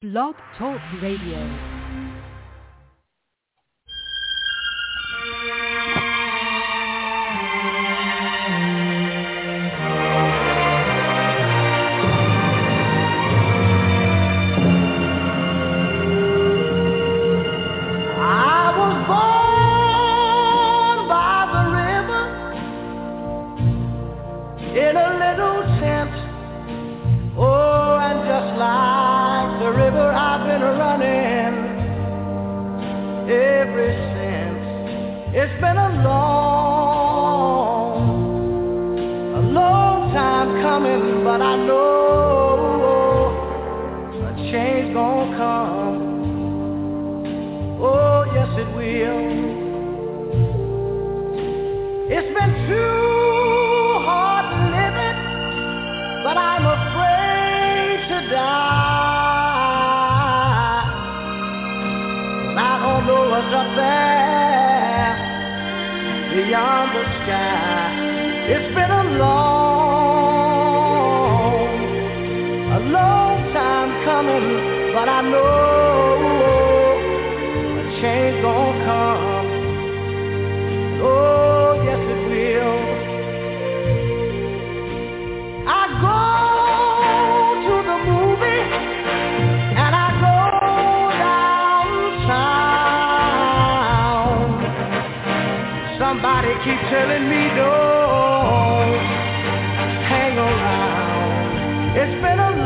Blog Talk Radio. It's been a long time coming, but I know a change gonna come. Oh, yes it will. It's been too hard living, but I'm afraid to die. I don't know what's up there beyond the sky. It's been a long time coming, but I know a change gonna come. Oh, yes it will. I go to the movie and I go downtown. Somebody keep telling me don't hang around. It's been a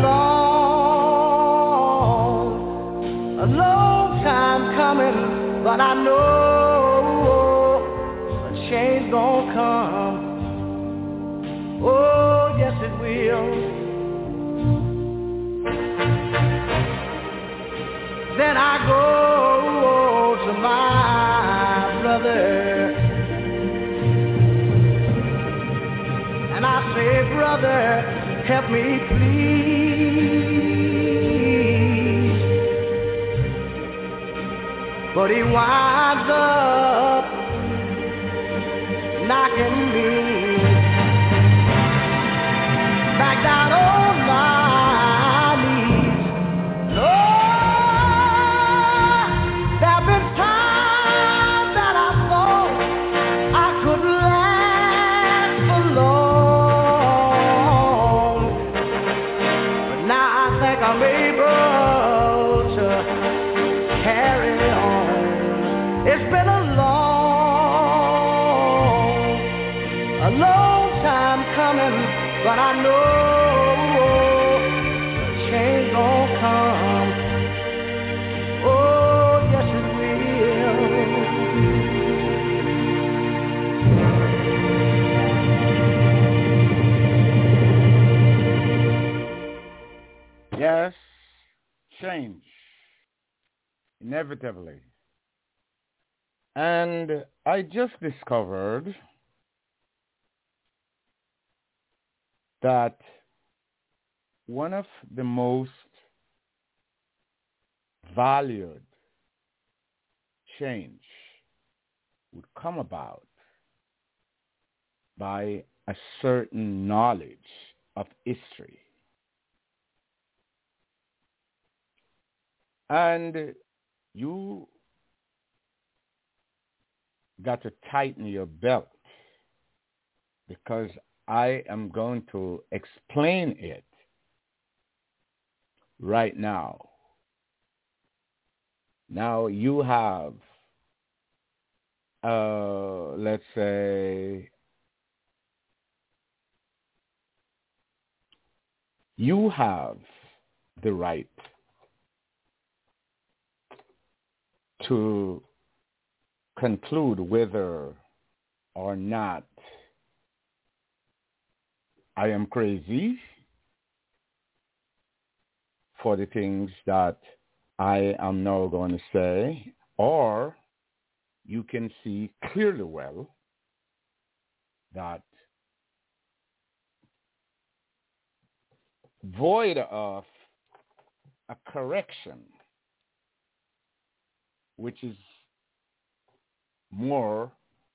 long time coming, but I know a change gonna come. Oh, yes it will. Then I go to my brother and I say, brother, help me please. But he winds up knocking me back down on my knees. Lord, there've been times that I thought I could last alone, but now I think I'm able to carry on. It's been a long time coming, but I know a change gonna come. Oh, yes it will. Yes, change, inevitably. And I just discovered that one of the most valued change would come about by a certain knowledge of history. And you got to tighten your belt because I am going to explain it right now. Now you have, let's say, you have the right to conclude whether or not I am crazy for the things that I am now going to say, or you can see clearly well that void of a correction, which is more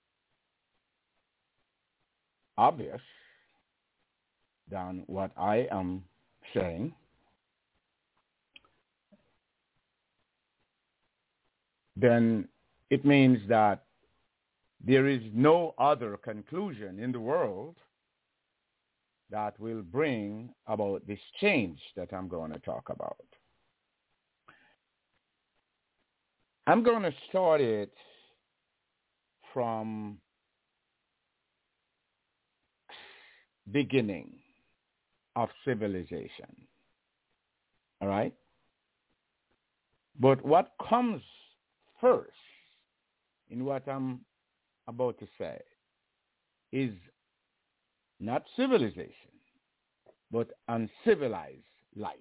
obvious than what I am saying, then it means that there is no other conclusion in the world that will bring about this change that I'm going to talk about. I'm going to start it from beginning of civilization. All right? But what comes first in what I'm about to say is not civilization, but uncivilized life.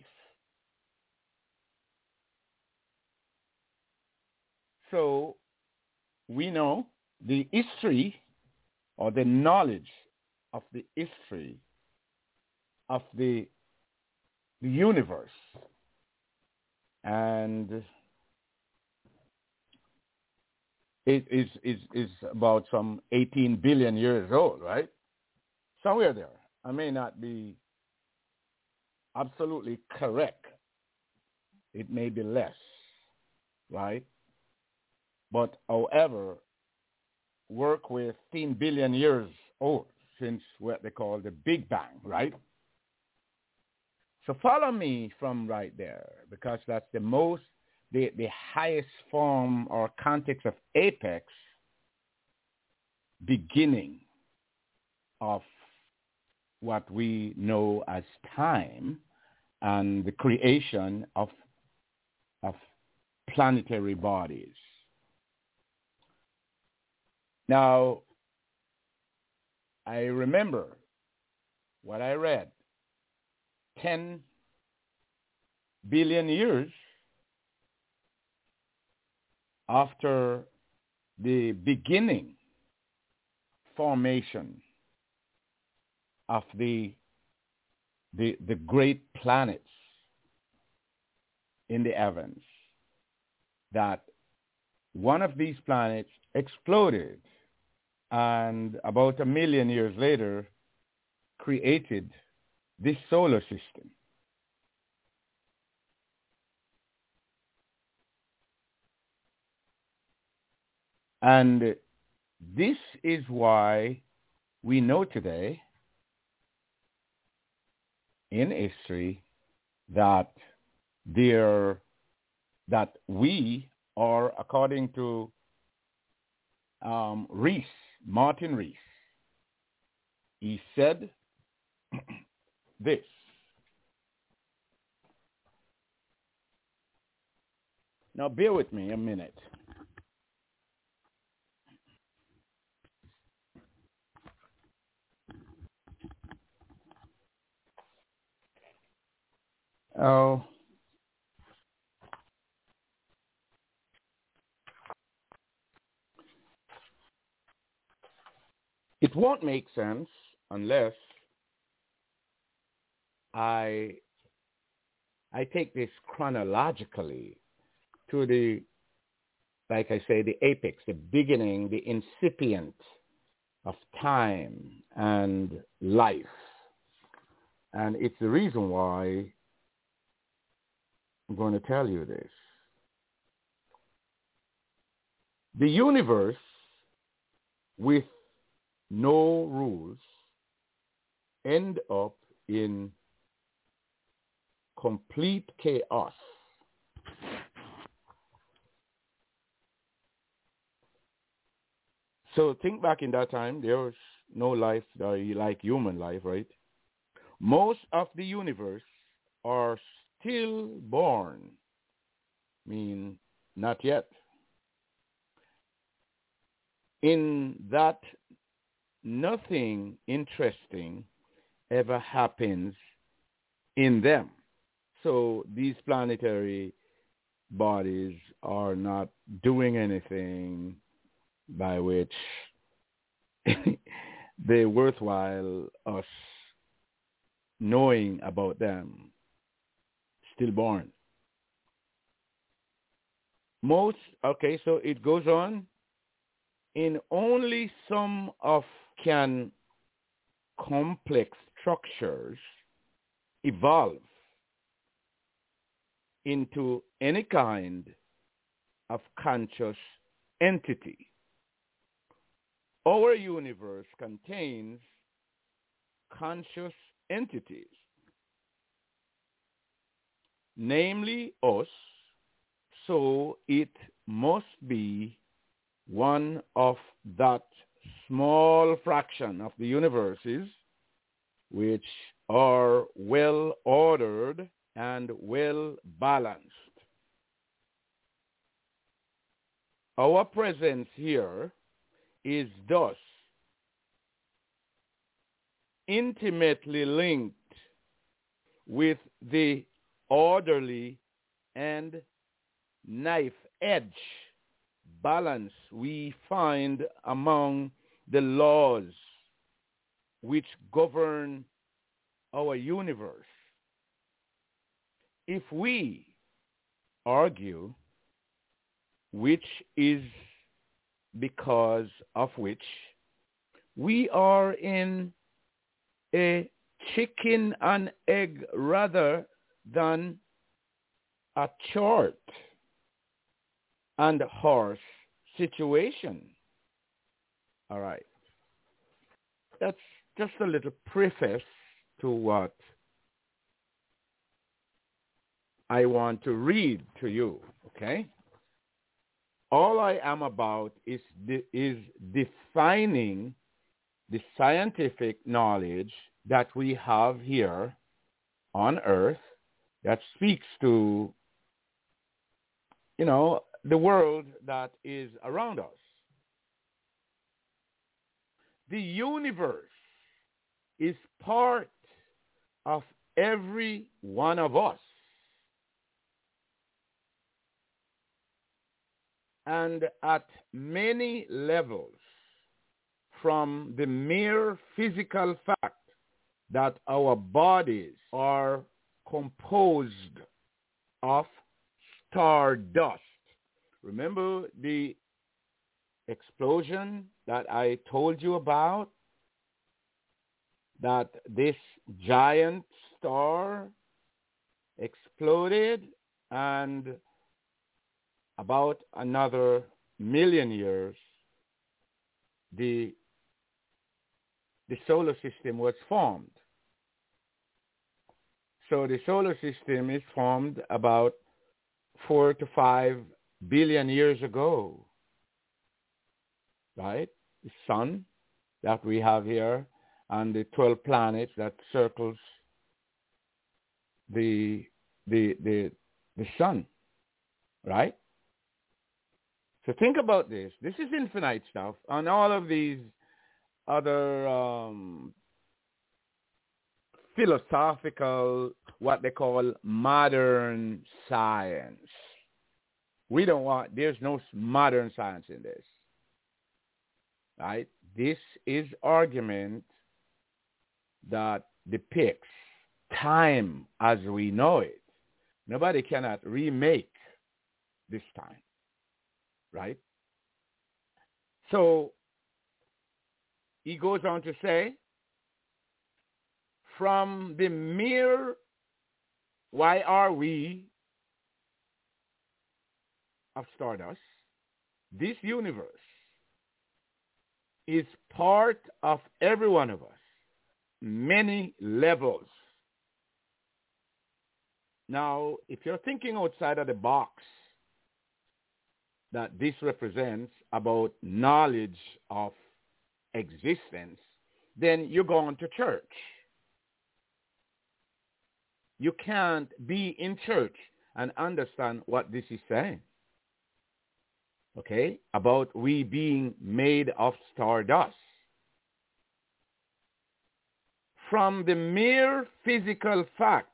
So we know the history or the knowledge of the history of the universe. And it is about some 18 billion years old, right? Somewhere there. I may not be absolutely correct. It may be less, right? But however, work with 10 billion years old since what they call the Big Bang, right? So follow me from right there, because that's the highest form or context of apex beginning of what we know as time and the creation of planetary bodies. Now, I remember what I read. 10 billion years after the beginning formation of the great planets in the heavens, that one of these planets exploded and about 1 million years later created this solar system. And this is why we know today in history that we are, according to Rees, Martin Rees, he said this. Now bear with me a minute. Oh. It won't make sense unless I take this chronologically to the, like I say, the apex, the beginning, the incipient of time and life. And it's the reason why I'm going to tell you this. The universe with no rules end up in complete chaos. So think back in that time, there was no life like human life, right? Most of the universe are stillborn, mean not yet. In that, nothing interesting ever happens in them. So these planetary bodies are not doing anything by which they're worthwhile us knowing about them. Stillborn. So it goes on. In only some of can complex structures evolve into any kind of conscious entity. Our universe contains conscious entities, namely us, so it must be one of that small fraction of the universes which are well ordered and well balanced. Our presence here is thus intimately linked with the orderly and knife-edge balance we find among the laws which govern our universe. If we argue which is because of which, we are in a chicken and egg rather than a chart and horse situation. All right. That's just a little preface to what I want to read to you, okay? All I am about is defining the scientific knowledge that we have here on Earth that speaks to, the world that is around us. The universe is part of every one of us. And at many levels, from the mere physical fact that our bodies are composed of stardust. Remember the explosion that I told you about? That this giant star exploded, and about another million years, the solar system was formed. So the solar system is formed about 4 to 5 billion years ago, right? The sun that we have here and the 12 planets that circles the sun, right? So think about this. This is infinite stuff, and all of these other philosophical, what they call modern science. There's no modern science in this, right? This is argument that depicts time as we know it. Nobody cannot remake this time, right? So he goes on to say, from the mere why are we of stardust, this universe is part of every one of us, many levels. Now, if you're thinking outside of the box that this represents about knowledge of existence, then you're going to church. You can't be in church and understand what this is saying, okay, about we being made of stardust. From the mere physical fact,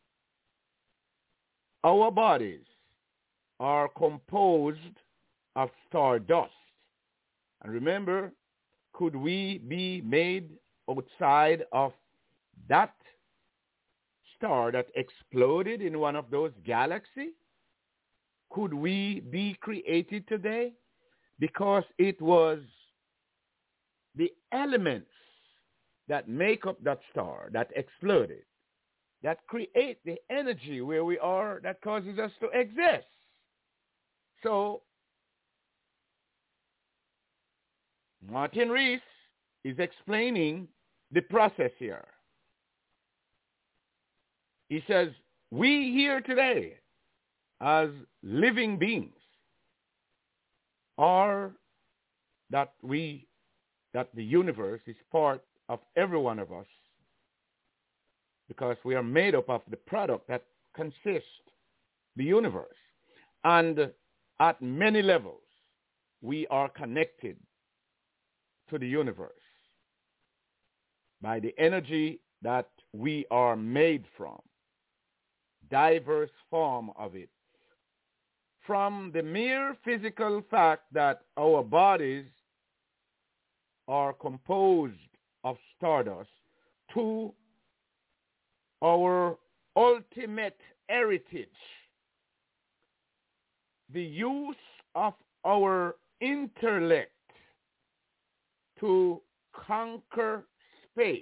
our bodies are composed of stardust. And remember, could we be made outside of that star that exploded in one of those galaxies? Could we be created today? Because it was the elements that make up that star that exploded, that create the energy where we are, that causes us to exist. So Martin Rees is explaining the process here. He says, we here today as living beings are that the universe is part of every one of us because we are made up of the product that consists the universe. And at many levels, we are connected to the universe by the energy that we are made from, diverse form of it. From the mere physical fact that our bodies are composed of stardust to our ultimate heritage, the use of our intellect to conquer space.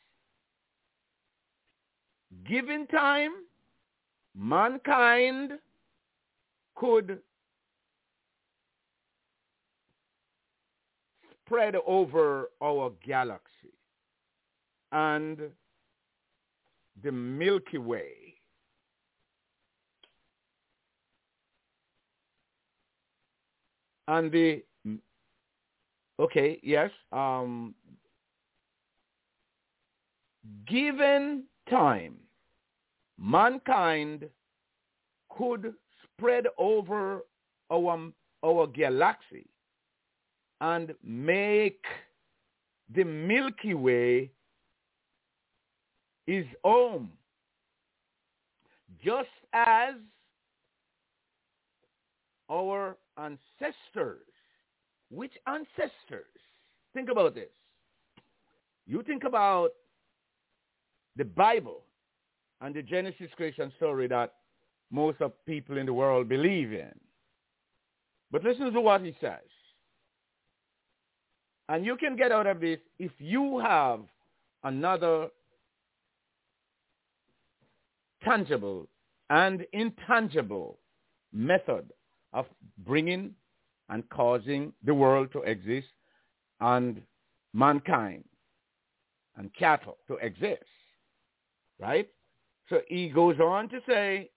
Given time, mankind could spread over our galaxy and the Milky Way. And given time, mankind could spread over our galaxy and make the Milky Way his home, just as our ancestors. Which ancestors? Think about this. You think about the Bible and the Genesis creation story that most of people in the world believe in. But listen to what he says. And you can get out of this if you have another tangible and intangible method of bringing and causing the world to exist and mankind and cattle to exist, right? So he goes on to say,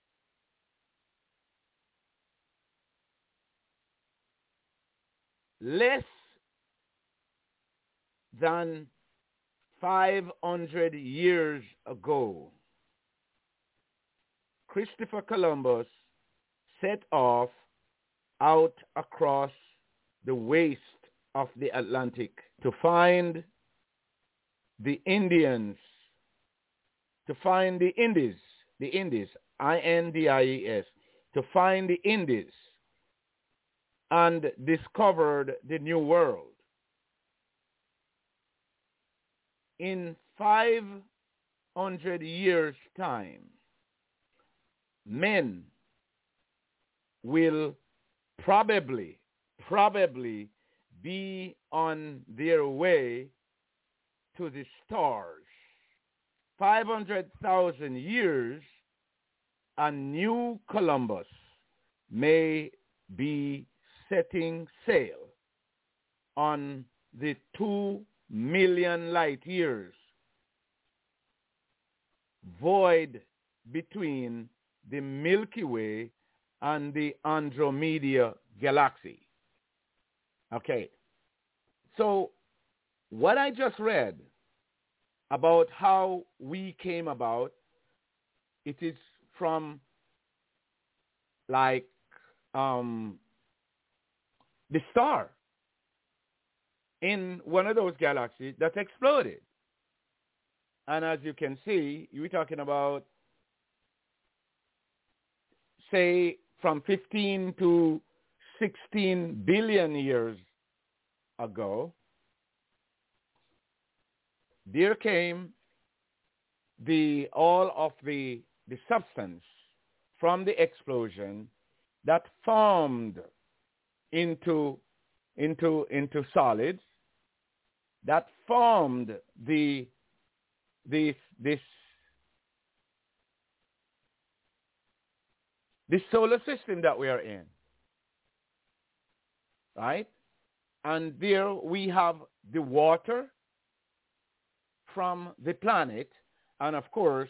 less than 500 years ago, Christopher Columbus set off out across the waste of the Atlantic to find the Indians, to find the Indies, I-N-D-I-E-S, to find the Indies, and discovered the New World. In 500 years' time, men will probably be on their way to the stars. 500,000 years, a new Columbus may be setting sail on the 2 million light years void between the Milky Way and the Andromeda galaxy. Okay, so what I just read about how we came about, it is from like the star in one of those galaxies that exploded. And as you can see, you're talking about, say, from 15 to 16 billion years ago, there came all of the substance from the explosion that formed into solids, that formed this solar system that we are in, right? And there we have the water from the planet. And of course,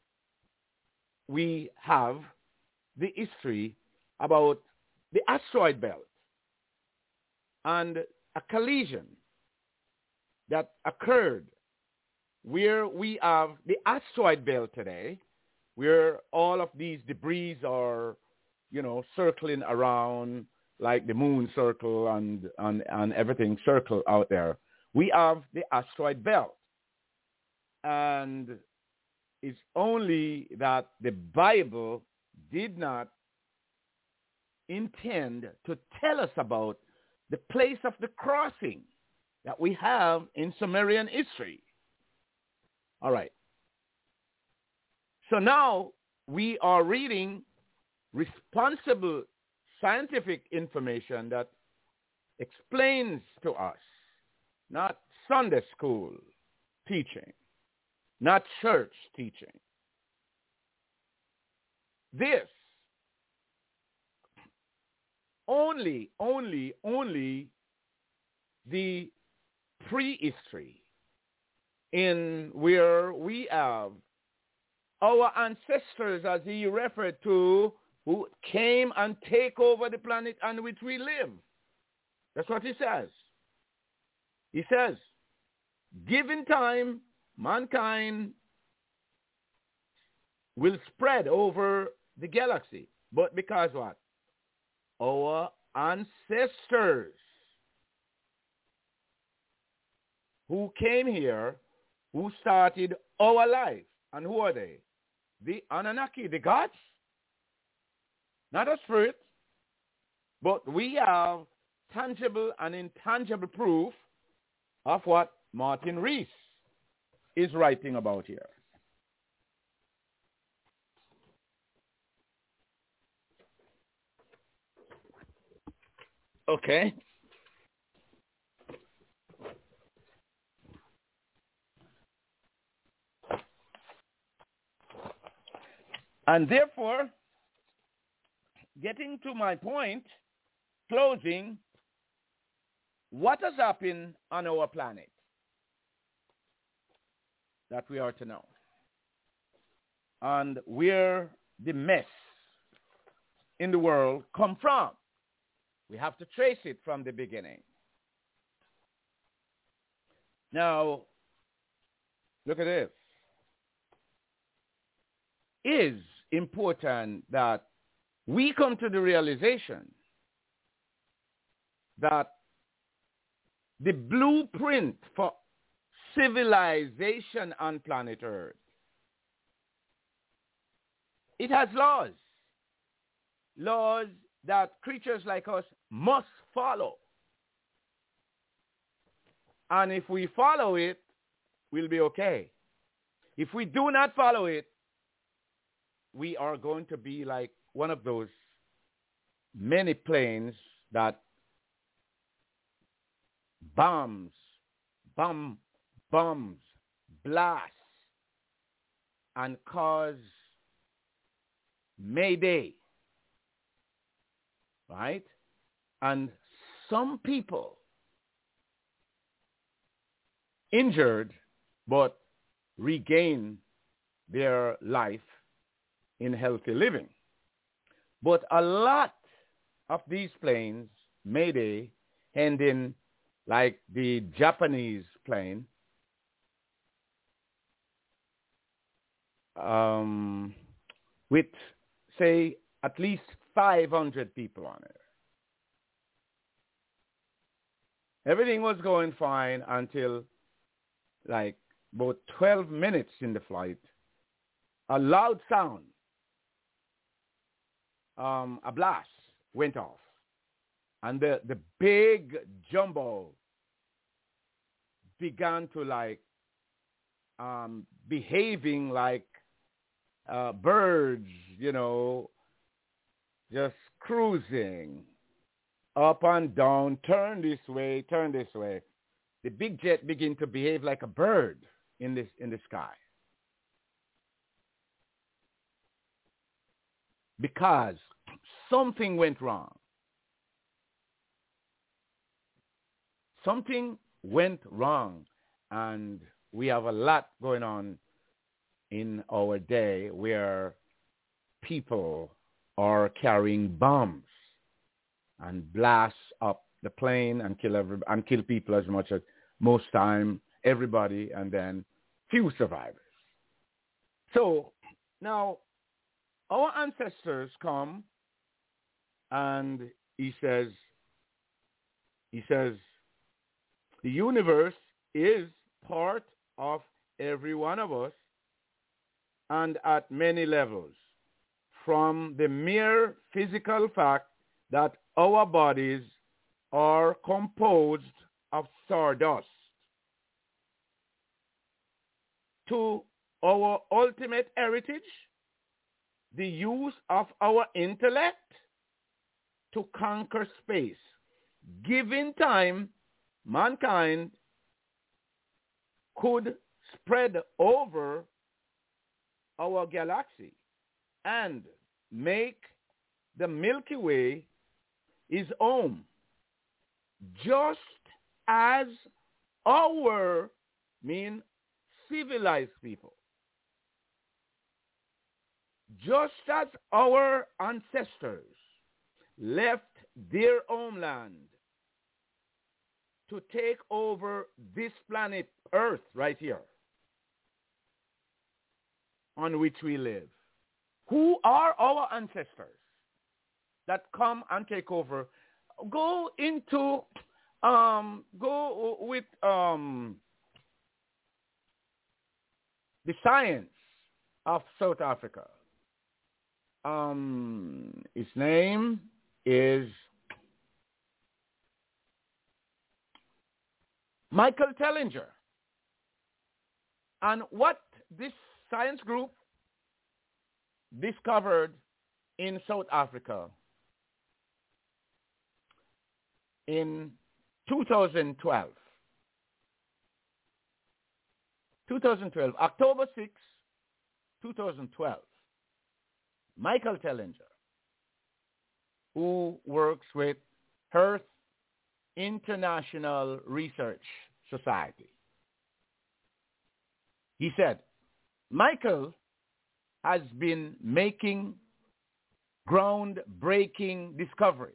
we have the history about the asteroid belt and a collision that occurred where we have the asteroid belt today, where all of these debris are, circling around like the moon circle and everything circle out there. We have the asteroid belt. And it's only that the Bible did not intend to tell us about the place of the crossing that we have in Sumerian history. All right. So now we are reading responsible scientific information that explains to us, not Sunday school teaching, not church teaching. This only the prehistory in where we have our ancestors, as he referred to, who came and take over the planet on which we live. That's what he says. He says, given time, mankind will spread over the galaxy. But because what? Our ancestors who came here, who started our life. And who are they? The Anunnaki, the gods. Not a spirit. But we have tangible and intangible proof of what Martin Rees is writing about here. Okay. And therefore, getting to my point, closing, what has happened on our planet that we are to know? And where the mess in the world come from? We have to trace it from the beginning. Now, look at this. It is important that we come to the realization that the blueprint for civilization on planet Earth, it has laws. Laws that creatures like us must follow. And if we follow it, we'll be okay. If we do not follow it, we are going to be like one of those many planes that bombs, blast, and cause mayday, right? And some people injured but regain their life in healthy living. But a lot of these planes, mayday, ending like the Japanese plane, with, say, at least 500 people on it. Everything was going fine until like about 12 minutes in the flight. A loud sound, a blast went off. And the big jumbo began to like behaving like birds, just cruising up and down, turn this way, turn this way. The big jet began to behave like a bird in the sky. Because something went wrong. something went wrong, and we have a lot going on in our day where people are carrying bombs and blast up the plane and kill people as much as most time everybody, and then few survivors. So now our ancestors come, and he says the universe is part of every one of us, and at many levels, from the mere physical fact that our bodies are composed of sawdust to our ultimate heritage, the use of our intellect to conquer space. Given time, mankind could spread over our galaxy and make the Milky Way his home, just as our civilized people, just as our ancestors left their homeland to take over this planet Earth right here on which we live. Who are our ancestors that come and take over? Go with the science of South Africa. His name is Michael Tellinger. And what this science group discovered in South Africa in 2012. October 6, 2012. Michael Tellinger, who works with Earth International Research Society. He said, Michael has been making groundbreaking discoveries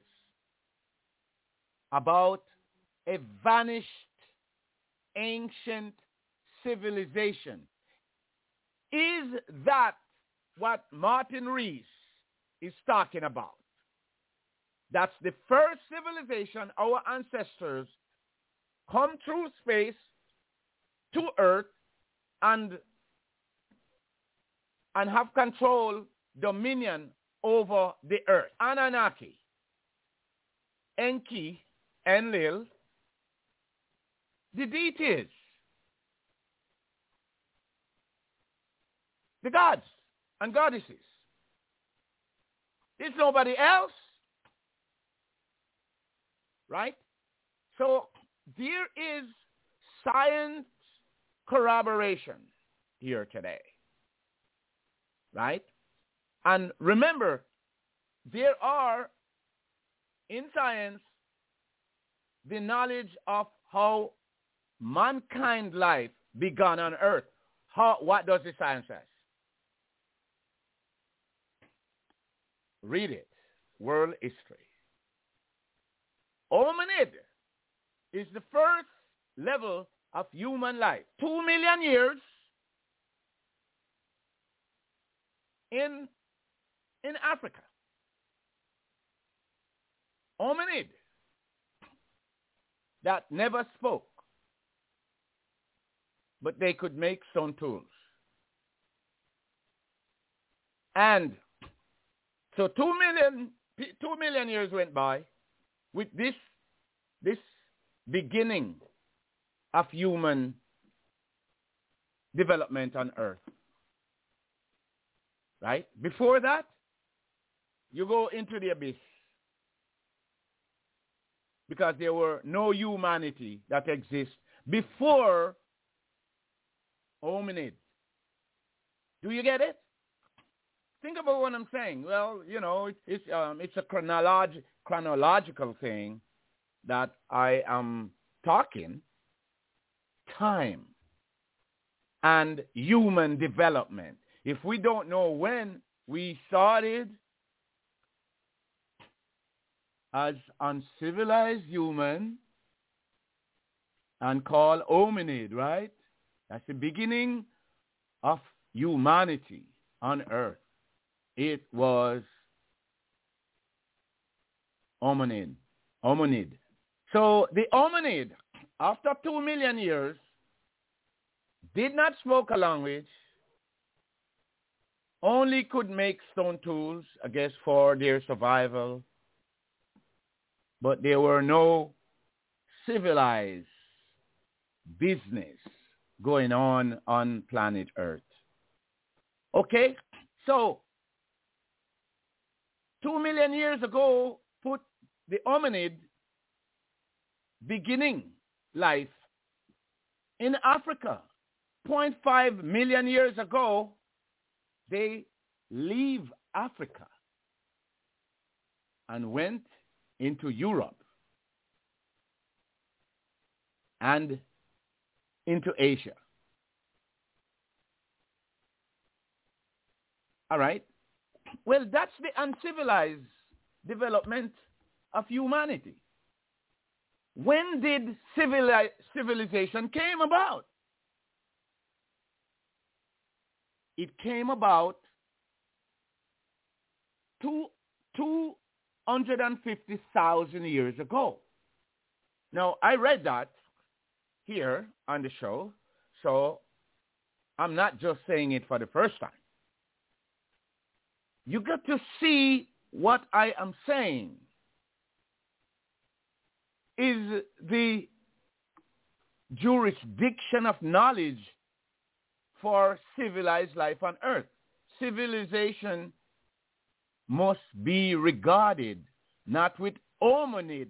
about a vanished ancient civilization. Is that what Martin Rees is talking about? That's the first civilization, our ancestors come through space to Earth and have control, dominion over the Earth. Anunnaki, Enki, Enlil, the deities, the gods and goddesses. There's nobody else. Right? So there is science corroboration here today. Right? And remember, there are in science the knowledge of how mankind life began on earth. What does the science say? Read it. World history. Hominid is the first level of human life. 2 million years in Africa. Hominid that never spoke, but they could make stone tools. And so 2 million years went by with this beginning of human development on earth. Right? Before that, you go into the abyss. Because there were no humanity that exists before hominids. Do you get it? Think about what I'm saying. Well, you know, it's a chronological thing that I am talking time and human development. If we don't know when we started as uncivilized human and called hominid, right? That's the beginning of humanity on earth. It was hominid. So the hominid, after 2 million years, did not spoke a language, only could make stone tools, I guess, for their survival. But there were no civilized business going on planet Earth. Okay? So, 2 million years ago, put the hominid beginning life in Africa. 0.5 million years ago, they leave Africa and went into Europe and into Asia. All right? Well, that's the uncivilized development of humanity. When did civilization came about? It came about 250,000 years ago. Now, I read that here on the show, so I'm not just saying it for the first time. You got to see what I am saying is the jurisdiction of knowledge for civilized life on earth. Civilization must be regarded not with hominid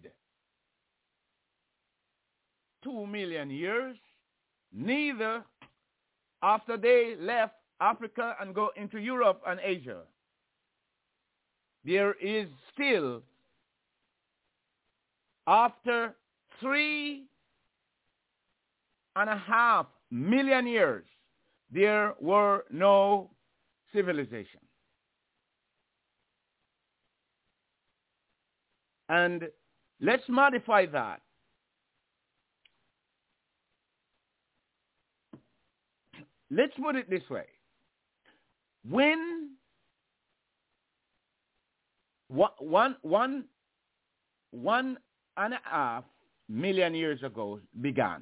2 million years, neither after they left Africa and go into Europe and Asia. There is still, after 3.5 million years, there were no civilization. And let's modify that. Let's put it this way. When 1.5 million years ago began,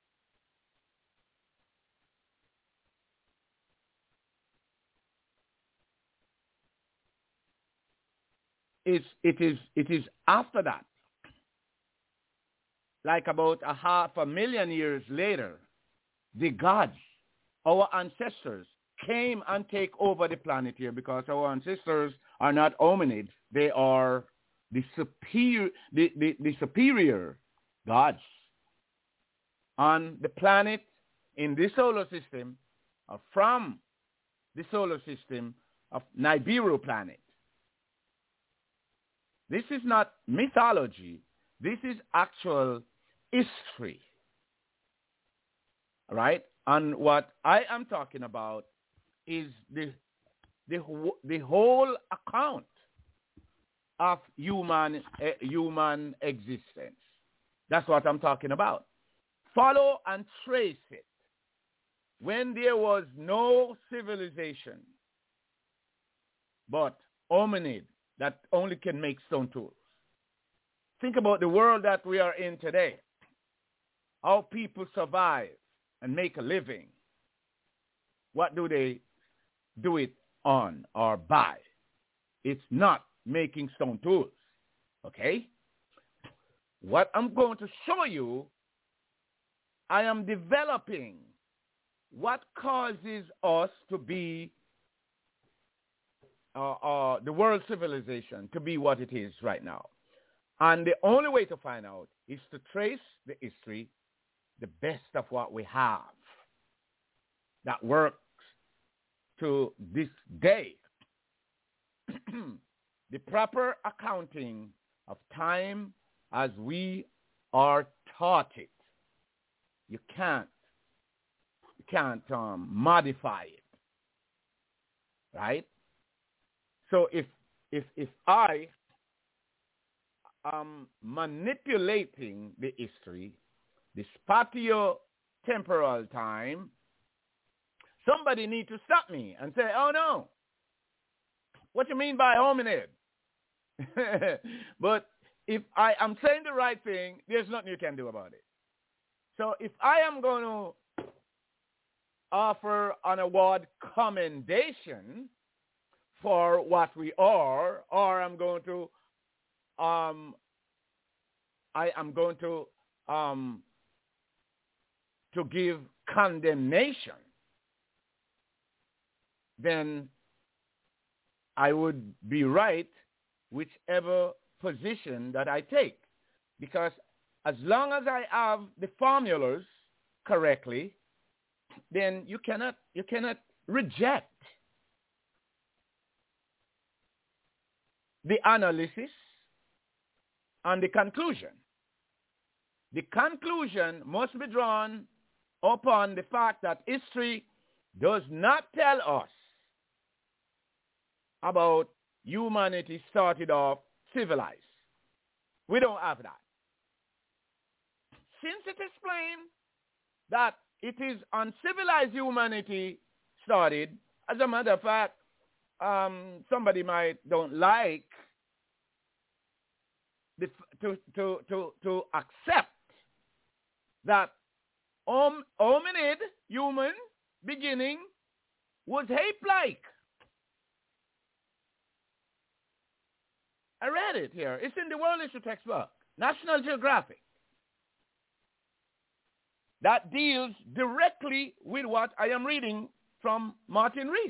it is after that, like about 500,000 years later, the gods, our ancestors, came and take over the planet here, because our ancestors are not hominids. They are the superior gods on the planet in this solar system, from the solar system of Nibiru planet. This is not mythology. This is actual history. All right? And what I am talking about is the whole account of human existence. That's what I'm talking about. Follow and trace it. When there was no civilization, but hominid that only can make stone tools. Think about the world that we are in today. How people survive and make a living. What do they do it on or by? It's not making stone tools. Okay? What I'm going to show you, I am developing what causes us to be the world civilization to be what it is right now. And the only way to find out is to trace the history, the best of what we have that works to this day. The proper accounting of time as we are taught it. You can't modify it, right? So if I am manipulating the history, the spatio-temporal time, somebody needs to stop me and say, oh no, what you mean by hominid? But if I am saying the right thing, there's nothing you can do about it. So if I am going to offer an award commendation for what we are, or I'm going to to give condemnation, then I would be right whichever position that I take. Because as long as I have the formulas correctly, then you cannot reject the analysis and the conclusion. The conclusion must be drawn upon the fact that history does not tell us about humanity started off civilized. We don't have that. Since it explained that it is uncivilized humanity started, as a matter of fact, somebody might don't like to accept that hominid, human beginning, was ape-like. I read it here. It's in the World History textbook, National Geographic. That deals directly with what I am reading from Martin Rees.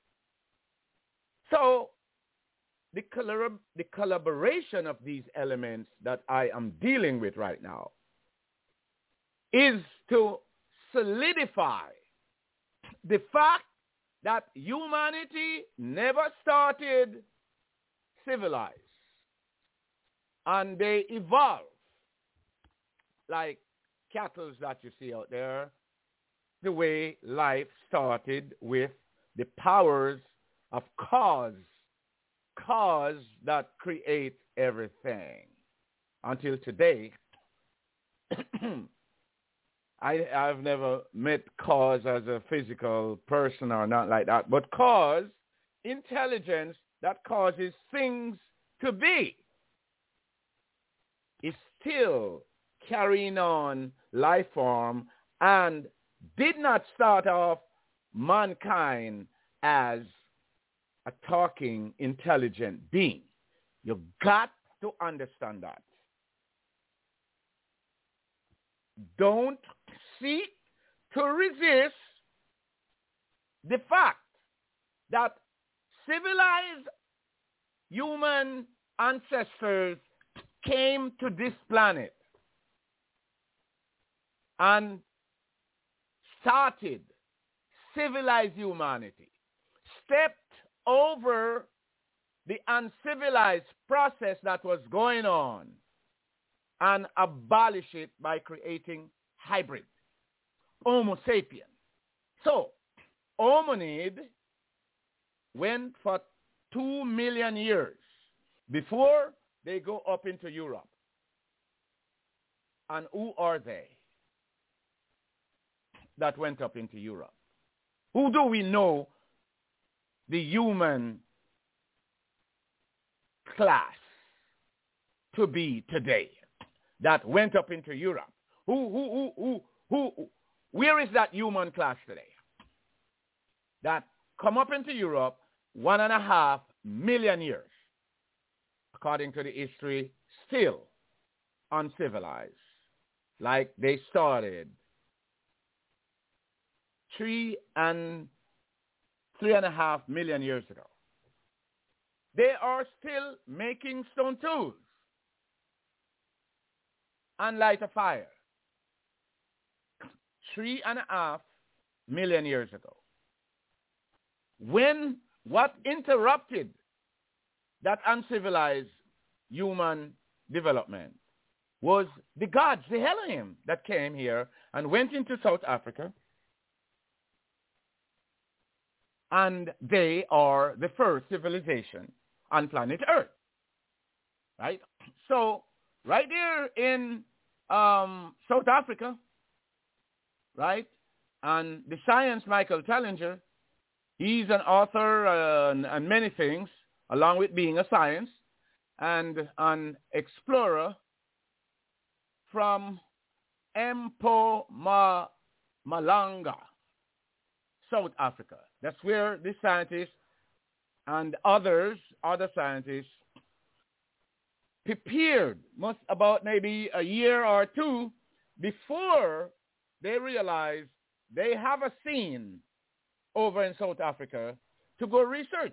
So the collaboration of these elements that I am dealing with right now is to solidify the fact that humanity never started civilized, and they evolve like cattle that you see out there, the way life started with the powers of cause that create everything. Until today, I've never met cause as a physical person or not like that, but cause, intelligence that causes things to be, is still carrying on life form and did not start off mankind as a talking, intelligent being. You've got to understand that. Don't seek to resist the fact that civilized human ancestors came to this planet and started civilized humanity, stepped over the uncivilized process that was going on and abolished it by creating hybrid, Homo sapien. So, hominid went for 2 million years before they go up into Europe. And who are they that went up into Europe? Who do we know the human class to be today that went up into Europe? Where is that human class today that come up into Europe 1.5 million years, according to the history, still uncivilized, like they started 3.5 million years ago? They are still making stone tools and light a fire 3.5 million years ago. What interrupted that uncivilized human development was the gods, the Elohim, that came here and went into South Africa. And they are the first civilization on planet Earth, right? So right there in South Africa, right, and the science Michael Tellinger, he's an author and many things, along with being a science, and an explorer from Mpumalanga, South Africa. That's where the scientists and other scientists prepared, about maybe a year or two before they realized they have a scene over in South Africa to go research.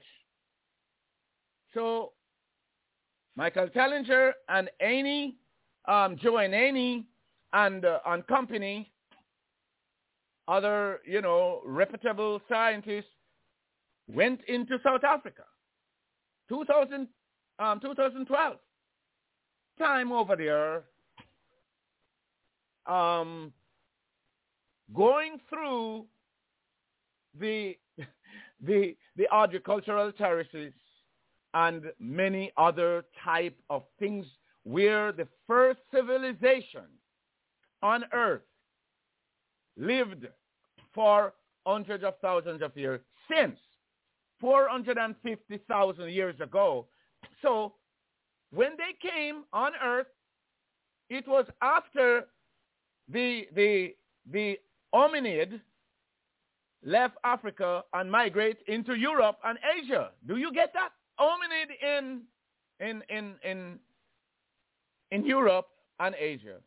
So Michael Tellinger and Joe and Annie and company, other, reputable scientists, went into South Africa. 2012. Time over there, going through the agricultural terraces and many other type of things where the first civilization on earth lived for hundreds of thousands of years, since 450,000 years ago. So when they came on earth, it was after the hominid left Africa and migrate into Europe and Asia. Do you get that? Hominid in Europe and Asia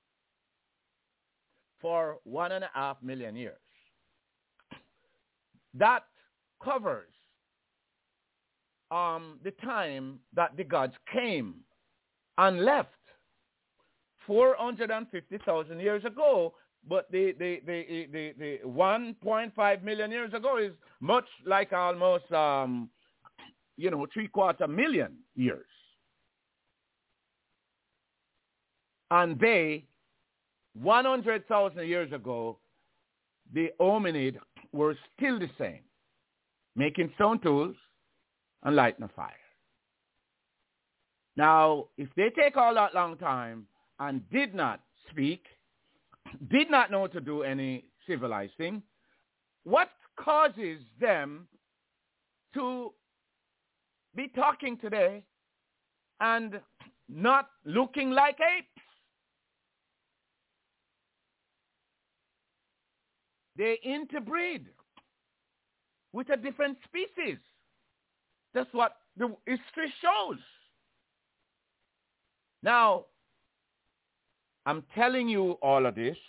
for 1.5 million years. That covers the time that the gods came and left 450,000 years ago, but the 1.5 million years ago is much like almost 3/4 million years. And they, 100,000 years ago, the hominid were still the same, making stone tools and lighting a fire. Now, if they take all that long time and did not speak, did not know to do any civilized thing, what causes them to be talking today and not looking like apes? They interbreed with a different species. That's what the history shows. Now, I'm telling you all of this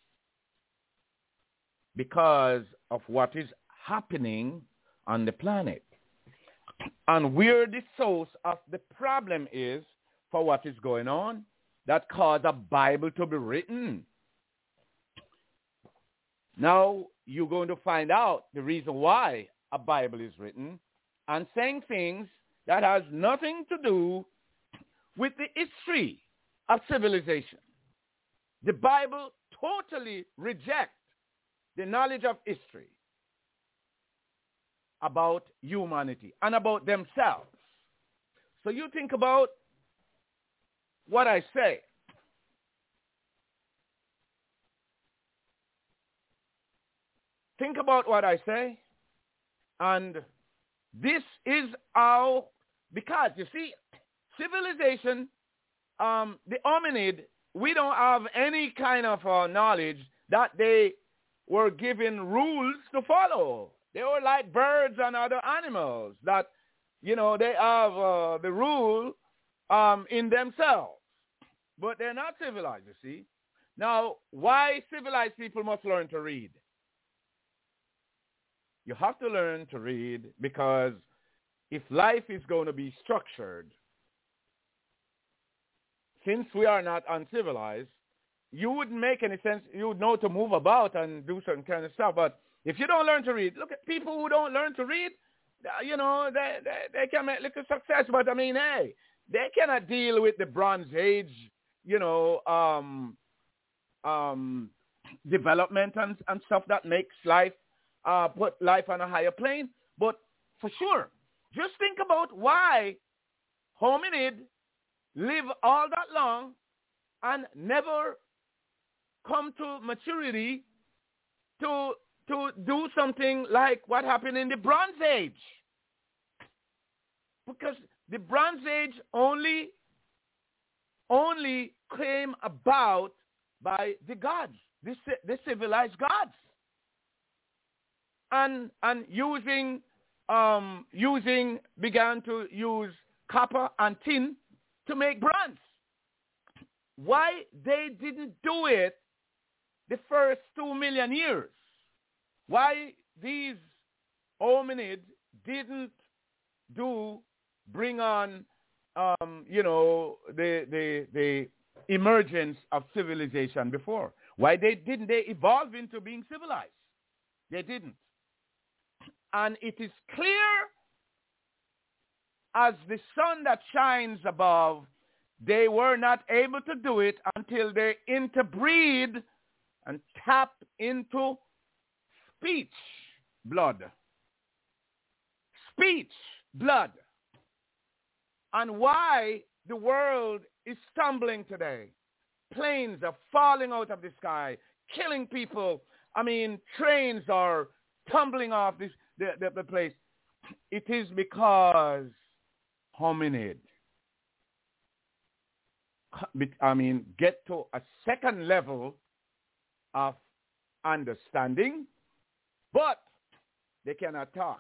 because of what is happening on the planet and where the source of the problem is for what is going on that caused a Bible to be written. Now, you're going to find out the reason why a Bible is written and saying things that has nothing to do with the history of civilization. The Bible totally rejects the knowledge of history about humanity and about themselves. So you think about what I say. Think about what I say, and this is how, because you see, civilization, the hominid, we don't have any kind of knowledge that they were given rules to follow. They were like birds and other animals that, they have the rule in themselves. But they're not civilized, you see. Now, why civilized people must learn to read? You have to learn to read because if life is going to be structured, since we are not uncivilized, you wouldn't make any sense. You would know to move about and do certain kind of stuff. But if you don't learn to read, look at people who don't learn to read, they can make little success. But I mean, hey, they cannot deal with the Bronze Age, you know, development and stuff that makes life, put life on a higher plane. But for sure, just think about why hominid live all that long and never come to maturity to do something like what happened in the Bronze Age. Because the Bronze Age only came about by the gods, the civilized gods, and began to use copper and tin to make bronze. Why they didn't do it the first 2 million years? Why these hominids didn't bring on the emergence of civilization before? Why didn't they evolve into being civilized? They didn't. And it is clear as the sun that shines above, they were not able to do it until they interbreed and tapped into speech blood. Speech blood. And why the world is stumbling today. Planes are falling out of the sky, killing people. I mean, trains are tumbling off the place. It is because hominid, get to a second level of understanding, but they cannot talk.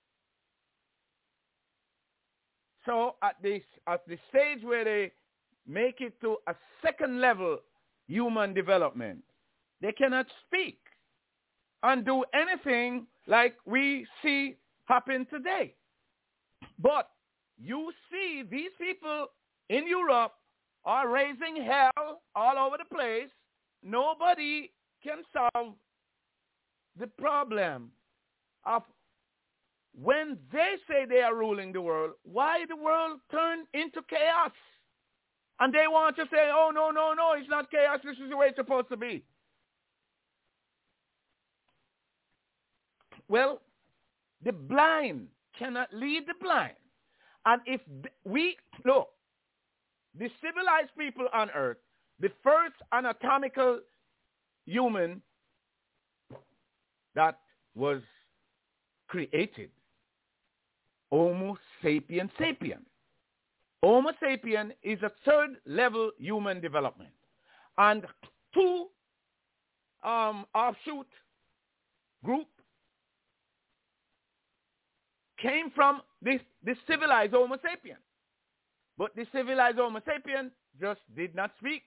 So at the stage where they make it to a second level human development, they cannot speak and do anything like we see happen today. But you see these people in Europe are raising hell all over the place. Nobody can solve the problem of when they say they are ruling the world, why the world turned into chaos. And they want to say, oh, no, it's not chaos. This is the way it's supposed to be. Well, the blind cannot lead the blind. And if look, the civilized people on earth, the first anatomical human that was created, Homo sapien sapien. Homo sapien is a third level human development. And two offshoot group came from the civilized Homo sapien. But the civilized Homo sapien just did not speak.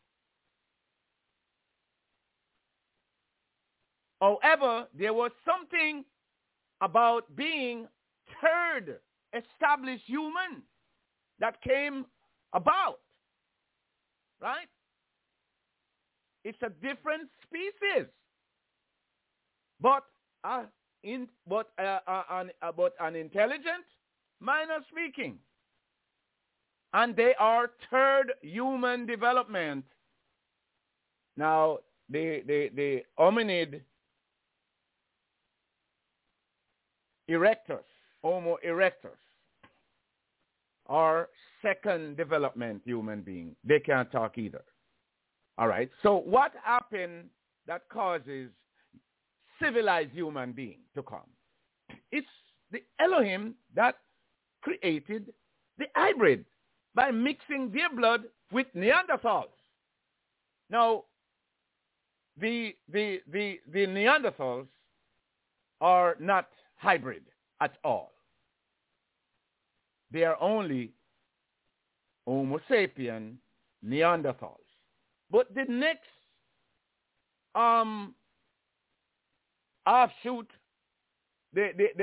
However, there was something about being third established human that came about, right? It's a different species, but an intelligent manner speaking, and they are third human development. Now, the hominid erectus, Homo erectus, are second development human being. They can't talk either. All right. So what happened that causes civilized human being to come? It's the Elohim that created the hybrid by mixing their blood with Neanderthals. Now, the Neanderthals are not hybrid at all. They are only Homo sapien Neanderthals. But the next offshoot, the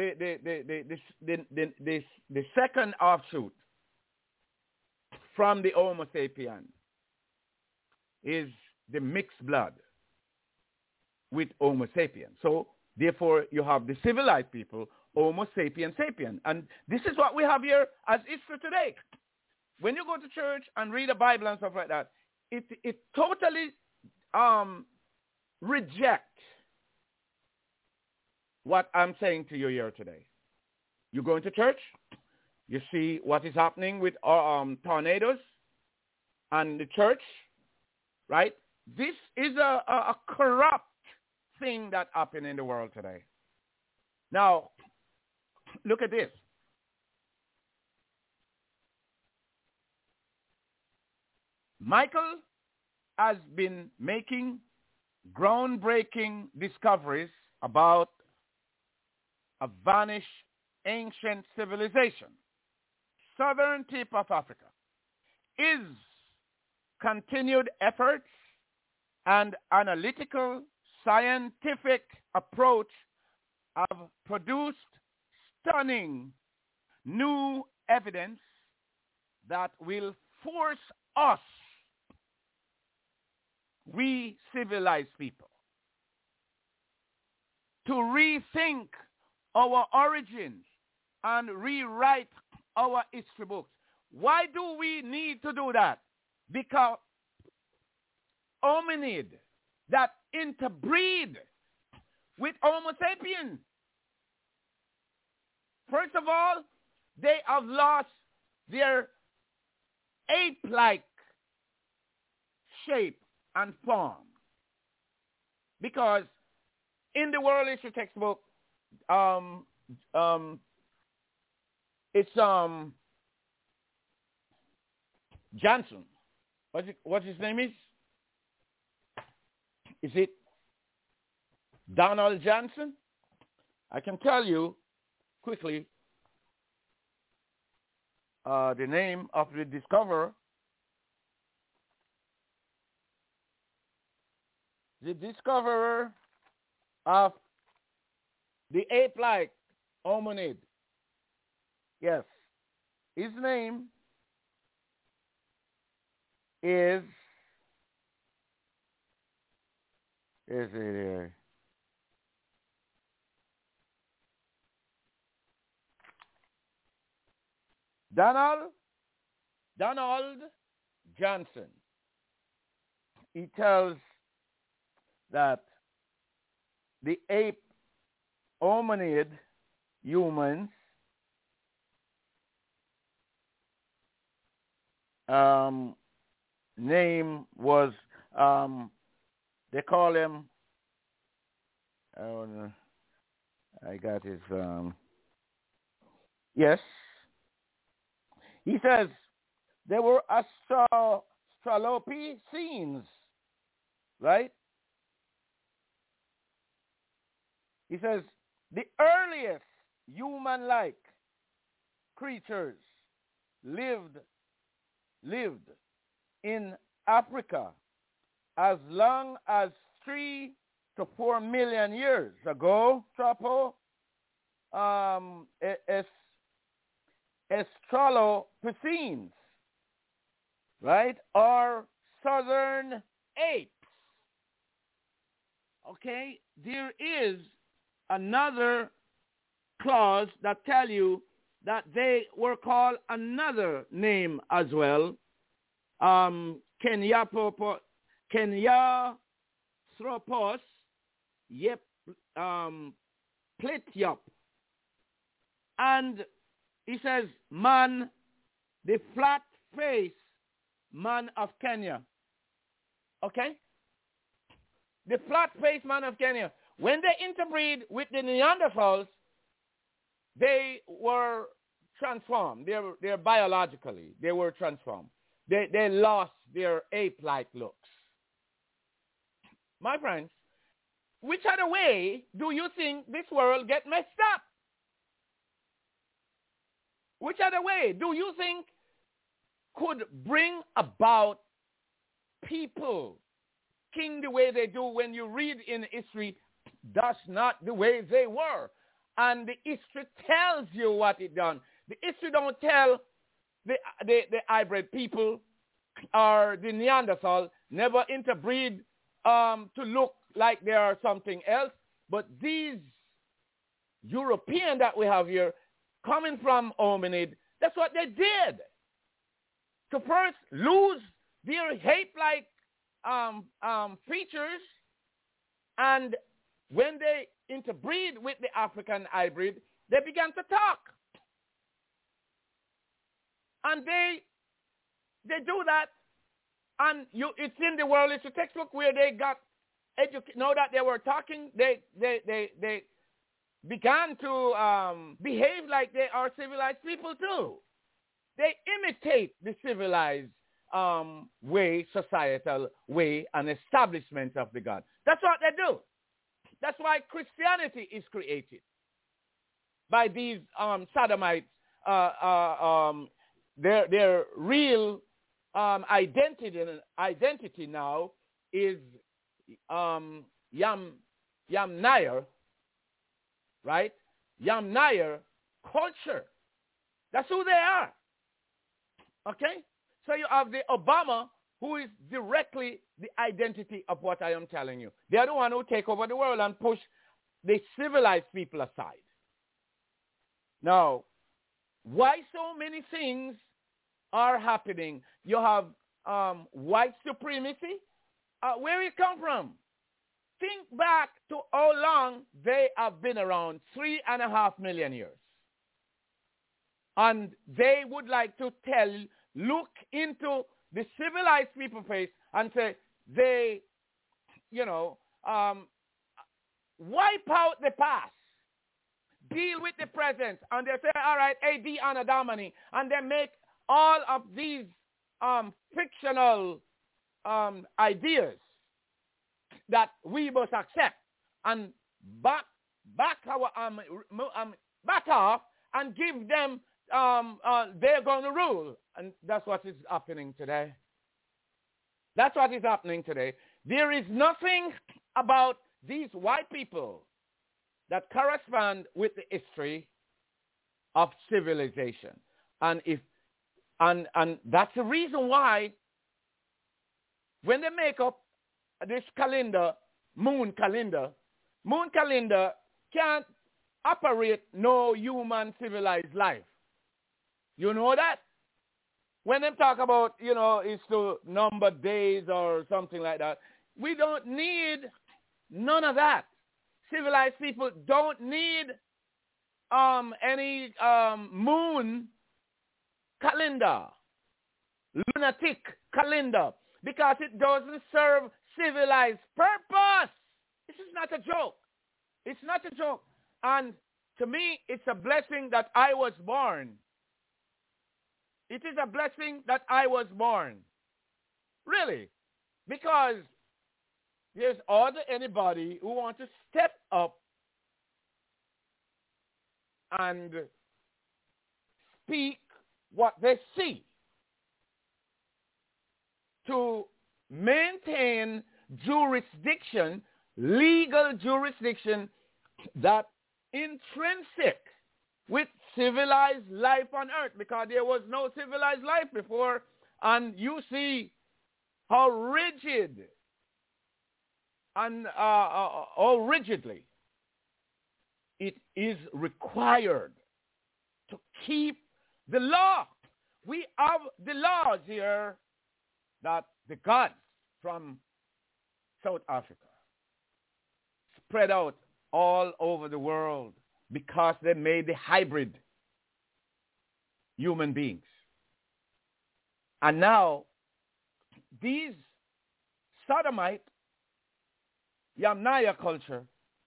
second offshoot from the Homo sapien is the mixed blood with Homo sapien. So therefore, you have the civilized people, Homo sapien sapien. And this is what we have here as history today. when you go to church and read the Bible and stuff like that, it totally rejects what I'm saying to you here today. You go into church, you see what is happening with tornadoes and the church, right? This is a corrupt thing that happened in the world today. Now, look at this. Michael has been making groundbreaking discoveries about a vanished ancient civilization. Southern tip of Africa. His continued efforts and analytical scientific approach have produced stunning new evidence that will force us, we civilized people, to rethink our origins and rewrite our history books. Why do we need to do that? Because hominid that interbreed with Homo sapiens, first of all, they have lost their ape-like shape and form. Because in the world history textbook, it's Johnson. What his name is? Is it Donald Johnson? I can tell you quickly the name of the discoverer. The discoverer of the ape-like hominid. Yes. His name is it here? Donald Johnson. He tells that the ape hominid humans name was they call him I got his yes. He says there were Australopithecines, right? He says the earliest human-like creatures lived in Africa as long as 3 to 4 million years ago. Trapo, Australopithecines, right, or southern apes. Okay, there is another clause that tell you that they were called another name as well, Kenyathropus, Pletiop. And he says, man, the flat-faced man of Kenya. Okay? The flat-faced man of Kenya. When they interbreed with the Neanderthals, they were transformed. They're biologically, they were transformed. They lost their ape-like looks. My friends, which other way do you think this world get messed up? Which other way do you think could bring about people king the way they do? When you read in history, that's not the way they were. And the history tells you what it done. The history don't tell the hybrid people or the Neanderthal never interbreed to look like they are something else. But these European that we have here, coming from hominid, that's what they did. to first lose their ape-like features, and when they interbreed with the African hybrid, they began to talk. And they do that, and it's in the World History textbook where they got educated. Now that they were talking, they began to behave like they are civilized people too. They imitate the civilized way, societal way, and establishment of the God. That's what they do. That's why Christianity is created by these sodomites. Their real identity now is Yamnair, right? Yamnair culture. That's who they are. Okay? So you have the Obama, who is directly the identity of what I am telling you. They are the one who take over the world and push the civilized people aside. Now, why so many things are happening? You have white supremacy. Where it come from? Think back to how long they have been around, 3.5 million years. And they would like to look into the civilized people face and say they, wipe out the past, deal with the present, and they say, all right, AD Anno Domini, and they make all of these fictional ideas that we must accept and back off and give them they're going to rule. And that's what is happening today. That's what is happening today. There is nothing about these white people that correspond with the history of civilization. And that's the reason why when they make up this calendar, moon calendar can't operate no human civilized life. You know that? When they talk about, it's to number days or something like that, we don't need none of that. Civilized people don't need any moon calendar, lunatic calendar, because it doesn't serve civilized purpose. This is not a joke. It's not a joke. And to me, it's a blessing that I was born. It is a blessing that I was born. Really. Because there's anybody who wants to step up and speak what they see to maintain jurisdiction, legal jurisdiction that intrinsic with civilized life on earth, because there was no civilized life before. And you see how rigid and how rigidly it is required to keep the law. We have the laws here that the gods from South Africa spread out all over the world because they made the hybrid human beings. And now these sodomite Yamnaya culture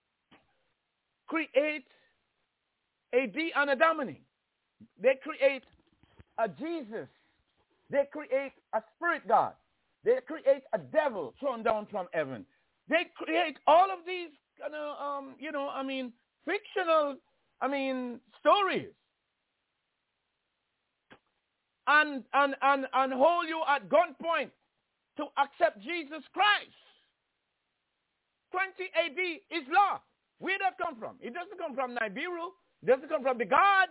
create a Anno Domini. They create a Jesus. They create a spirit God. They create a devil thrown down from heaven. They create all of these, fictional, stories. And hold you at gunpoint to accept Jesus Christ. 20 AD is law. Where does that come from? It doesn't come from Nibiru. It doesn't come from the gods.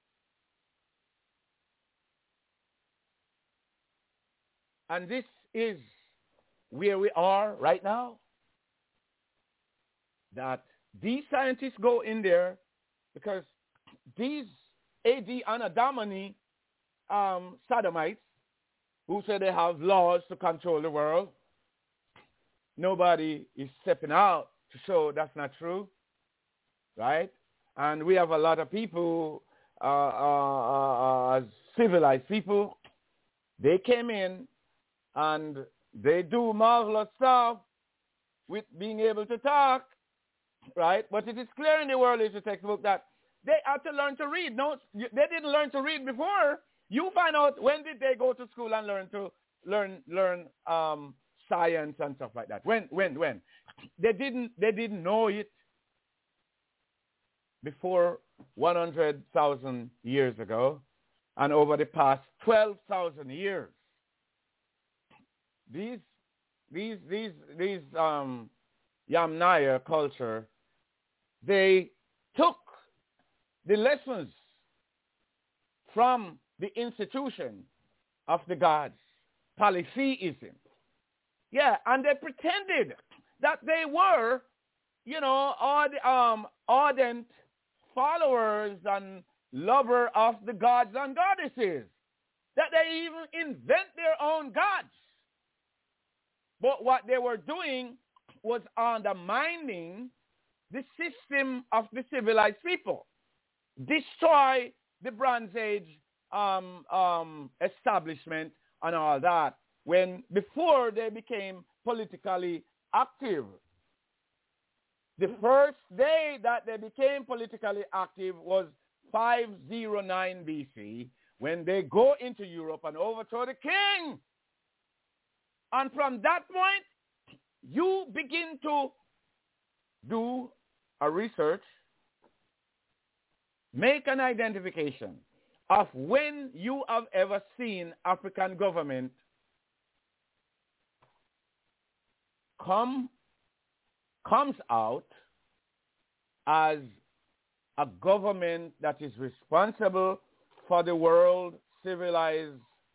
And this is where we are right now. That these scientists go in there because these AD Anno Domini sodomites, who say they have laws to control the world. Nobody is stepping out to show that's not true, right? And we have a lot of people, as civilized people, they came in and they do marvelous stuff with being able to talk, right? But it is clear in the World History textbook that they had to learn to read. No, they didn't learn to read before. You find out, when did they go to school and learn science and stuff like that? When? They didn't know it before 100,000 years ago, and over the past 12,000 years. These Yamnaya culture, they took the lessons from the institution of the gods, polytheism. Yeah, and they pretended that they were, ardent followers and lover of the gods and goddesses, that they even invent their own gods. But what they were doing was undermining the system of the civilized people, destroy the Bronze Age establishment and all that, before they became politically active. The first day that they became politically active was 509 BC, when they go into Europe and overthrow the king. And from that point, you begin to do a research, make an identification of when you have ever seen African government comes out as a government that is responsible for the world civilized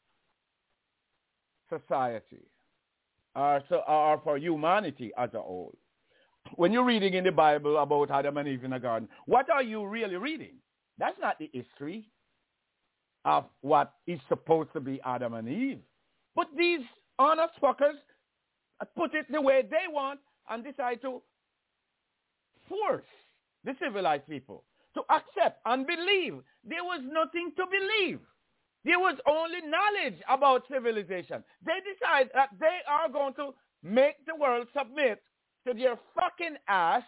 society, or for humanity as a whole. When you're reading in the Bible about Adam and Eve in the garden, what are you really reading? That's not the history of what is supposed to be Adam and Eve. But these honest fuckers put it the way they want and decide to force the civilized people to accept and believe. There was nothing to believe. There was only knowledge about civilization. They decide that they are going to make the world submit to their fucking ass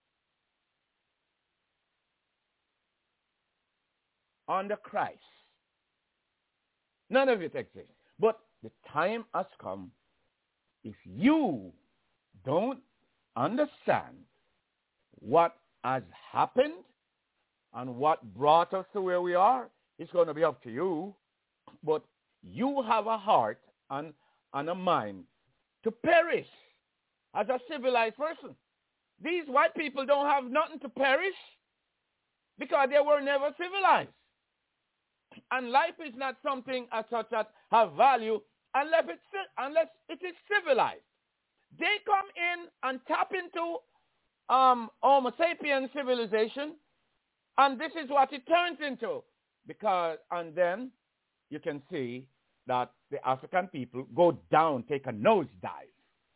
under Christ. None of it exists. But the time has come. If you don't understand what has happened and what brought us to where we are, it's going to be up to you. But you have a heart and a mind to perish as a civilized person. These white people don't have nothing to perish because they were never civilized. And life is not something as such that have value unless it is civilized. They come in and tap into Homo sapien civilization, and this is what it turns into. And then you can see that the African people go down, take a nosedive,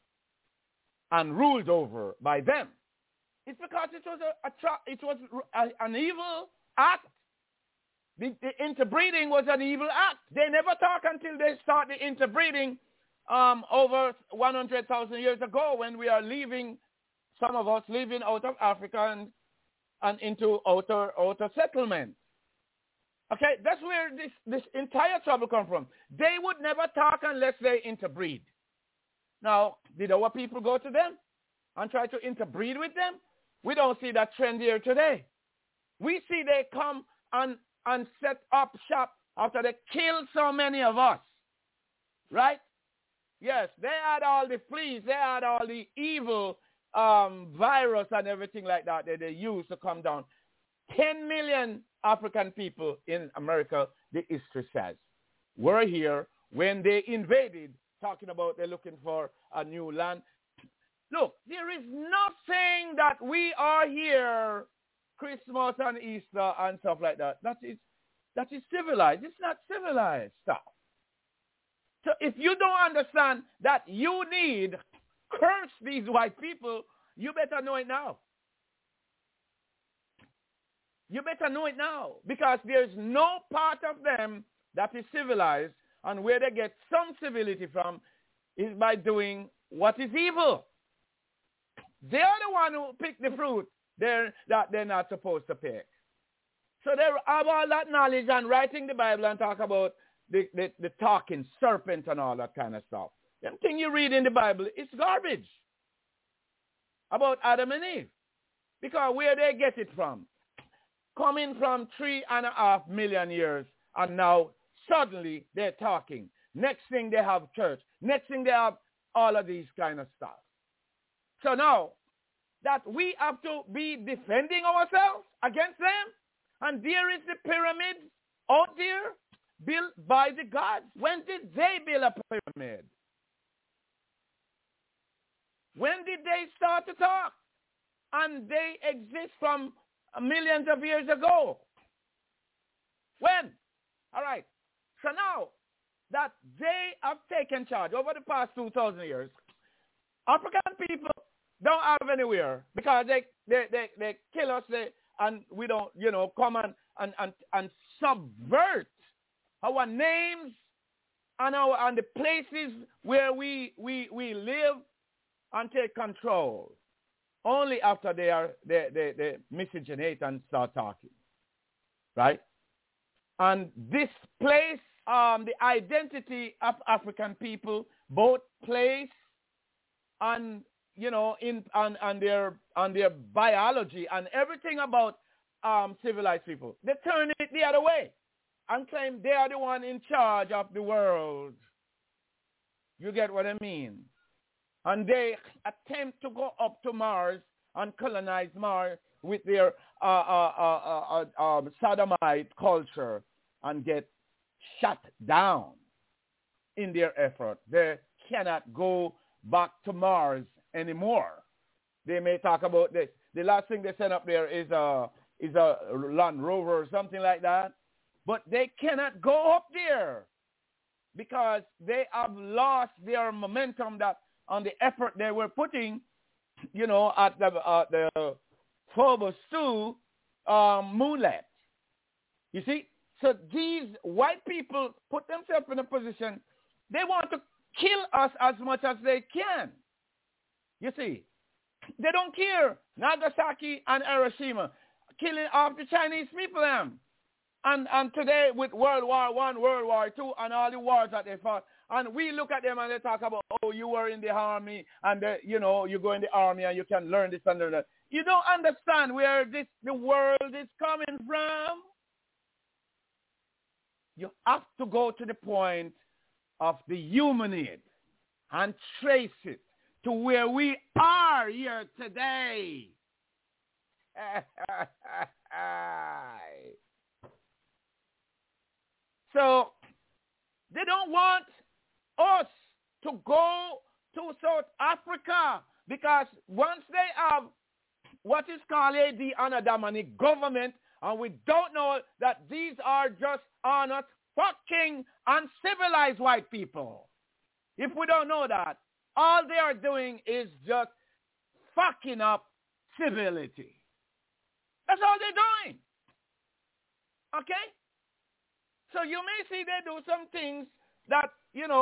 and ruled over by them. It's because it was an evil act. The interbreeding was an evil act. They never talk until they start the interbreeding over 100,000 years ago, when we are some of us leaving out of Africa and into outer settlement. Okay, that's where this entire trouble comes from. They would never talk unless they interbreed. Now, did our people go to them and try to interbreed with them? We don't see that trend here today. We see they come and set up shop after they killed so many of us. Right? Yes, they had all the fleas, they had all the evil virus and everything like that they used to come down. 10 million African people in America, the history says, were here when they invaded, talking about they're looking for a new land. Look, there is nothing that we are here, Christmas and Easter and stuff like that. That is civilized. It's not civilized stuff. So if you don't understand that you need curse these white people, you better know it now. You better know it now, because there's no part of them that is civilized, and where they get some civility from is by doing what is evil. They are the one who pick the fruit that they're not supposed to pick. So they have all that knowledge and writing the Bible and talk about the talking serpent and all that kind of stuff. The thing you read in the Bible is garbage about Adam and Eve. Because where they get it from? Coming from 3.5 million years, and now suddenly they're talking. Next thing they have church. Next thing they have all of these kind of stuff. So now that we have to be defending ourselves against them, and there is the pyramid out there built by the gods. When did they build a pyramid? When did they start to talk? And they exist from millions of years ago. When? All right. So now that they have taken charge over the past 2,000 years, African people don't have anywhere, because they kill us, and we don't, come and subvert our names and the places where we live, and take control. Only after they miscegenate and start talking, right? And this place, the identity of African people, both place and on their biology and everything about civilized people, they turn it the other way and claim they are the one in charge of the world. You get what I mean? And they attempt to go up to Mars and colonize Mars with their sodomite culture, and get shut down in their effort. They cannot go back to Mars anymore. They may talk about this. The last thing they sent up there is a Land Rover or something like that. But they cannot go up there because they have lost their momentum that on the effort they were putting, at the Phobos 2 moonlet. You see? So these white people put themselves in a position, they want to kill us as much as they can. You see? They don't care. Nagasaki and Hiroshima, killing off the Chinese people. And today with World War I, World War II, and all the wars that they fought, and we look at them and they talk about, oh, you were in the army, and you go in the army and you can learn this and learn that. You don't understand where the world is coming from. You have to go to the point of the human need and trace it to where we are here today. So they don't want us to go to South Africa, because once they have what is called the Anadamani government, and we don't know that these are just honest, fucking uncivilized white people. If we don't know that, all they are doing is just fucking up civility. That's all they're doing. Okay? So you may see they do some things that,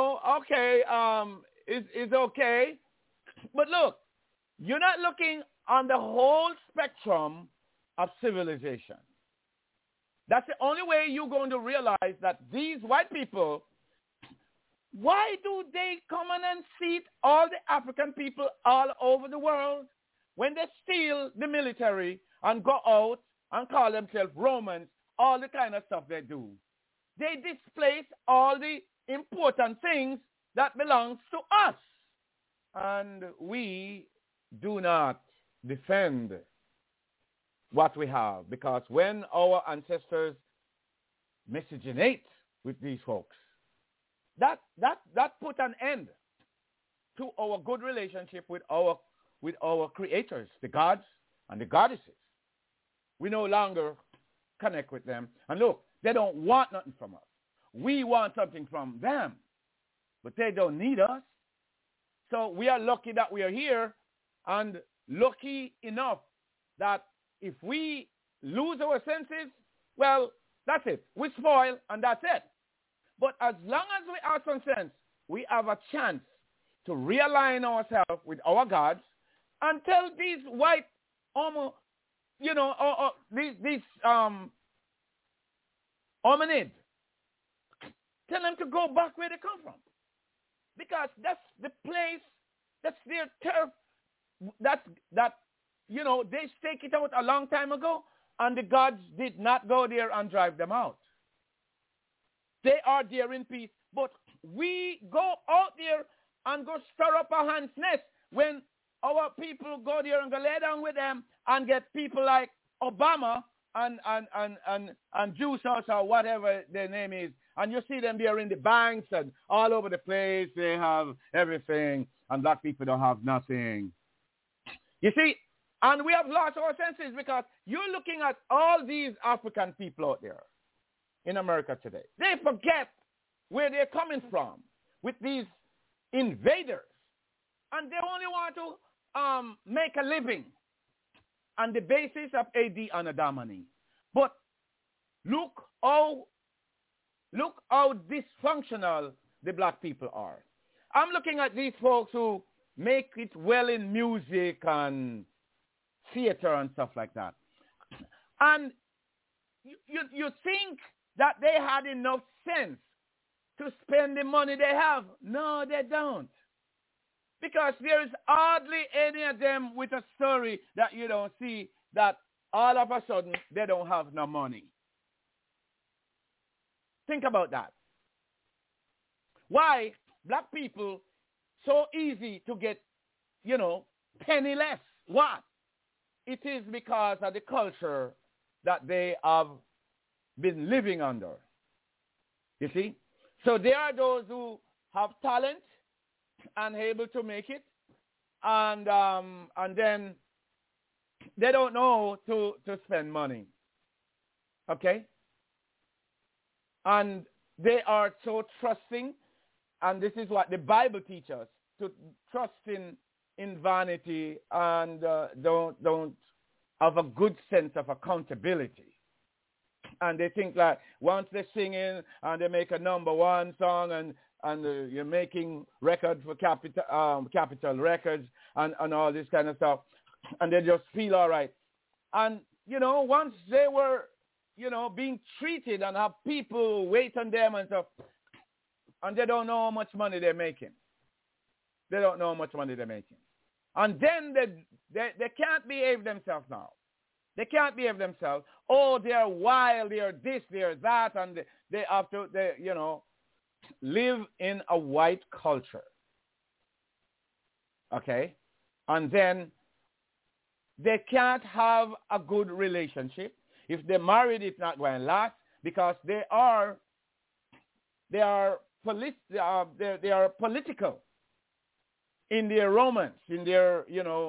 is okay. But look, you're not looking on the whole spectrum of civilization. That's the only way you're going to realize that these white people, why do they come in and seat all the African people all over the world when they steal the military and go out and call themselves Romans, all the kind of stuff they do? They displace all the important things that belongs to us. And we do not defend what we have, because when our ancestors miscegenate with these folks, that put an end to our good relationship with our creators, the gods and the goddesses. We no longer connect with them. And look, they don't want nothing from us. We want something from them. but they don't need us. So we are lucky that we are here, and lucky enough that if we lose our senses, well, that's it. We spoil, and that's it. But as long as we have some sense, we have a chance to realign ourselves with our gods and tell these white, these hominids, tell them to go back where they come from. Because that's the place, that's their turf, they stake it out a long time ago, and the gods did not go there and drive them out. They are there in peace, but we go out there and go stir up a hand's nest when our people go there and go lay down with them and get people like Obama and Jusos or whatever their name is. And you see them there in the banks and all over the place. They have everything, and black people don't have nothing. You see, and we have lost our senses because you're looking at all these African people out there in America today. They forget where they're coming from with these invaders. And they only want to make a living on the basis of AD and Adamani. But look how dysfunctional the black people are. I'm looking at these folks who make it well in music and theater and stuff like that. And you think that they had enough sense to spend the money they have. No, they don't. Because there's hardly any of them with a story that you don't see that all of a sudden they don't have no money. Think about that. Why black people so easy to get, penniless? What? It is because of the culture that they have been living under. You see? So there are those who have talent and able to make it, and then they don't know to spend money. Okay? And they are so trusting, and this is what the Bible teaches us, to trust in vanity and don't have a good sense of accountability. And they think like once they're singing and they make a number one song and you're making records for Capitol Records and all this kind of stuff, and they just feel all right. And, once they were, being treated and have people wait on them and stuff, and they don't know how much money they're making. They don't know how much money they're making. And then they can't behave themselves now. They can't behave themselves. Oh, they're wild, they're this, they're that, and they have to, live in a white culture. Okay? And then they can't have a good relationship. If they're married, it's not going to last because they are political in their romance, in their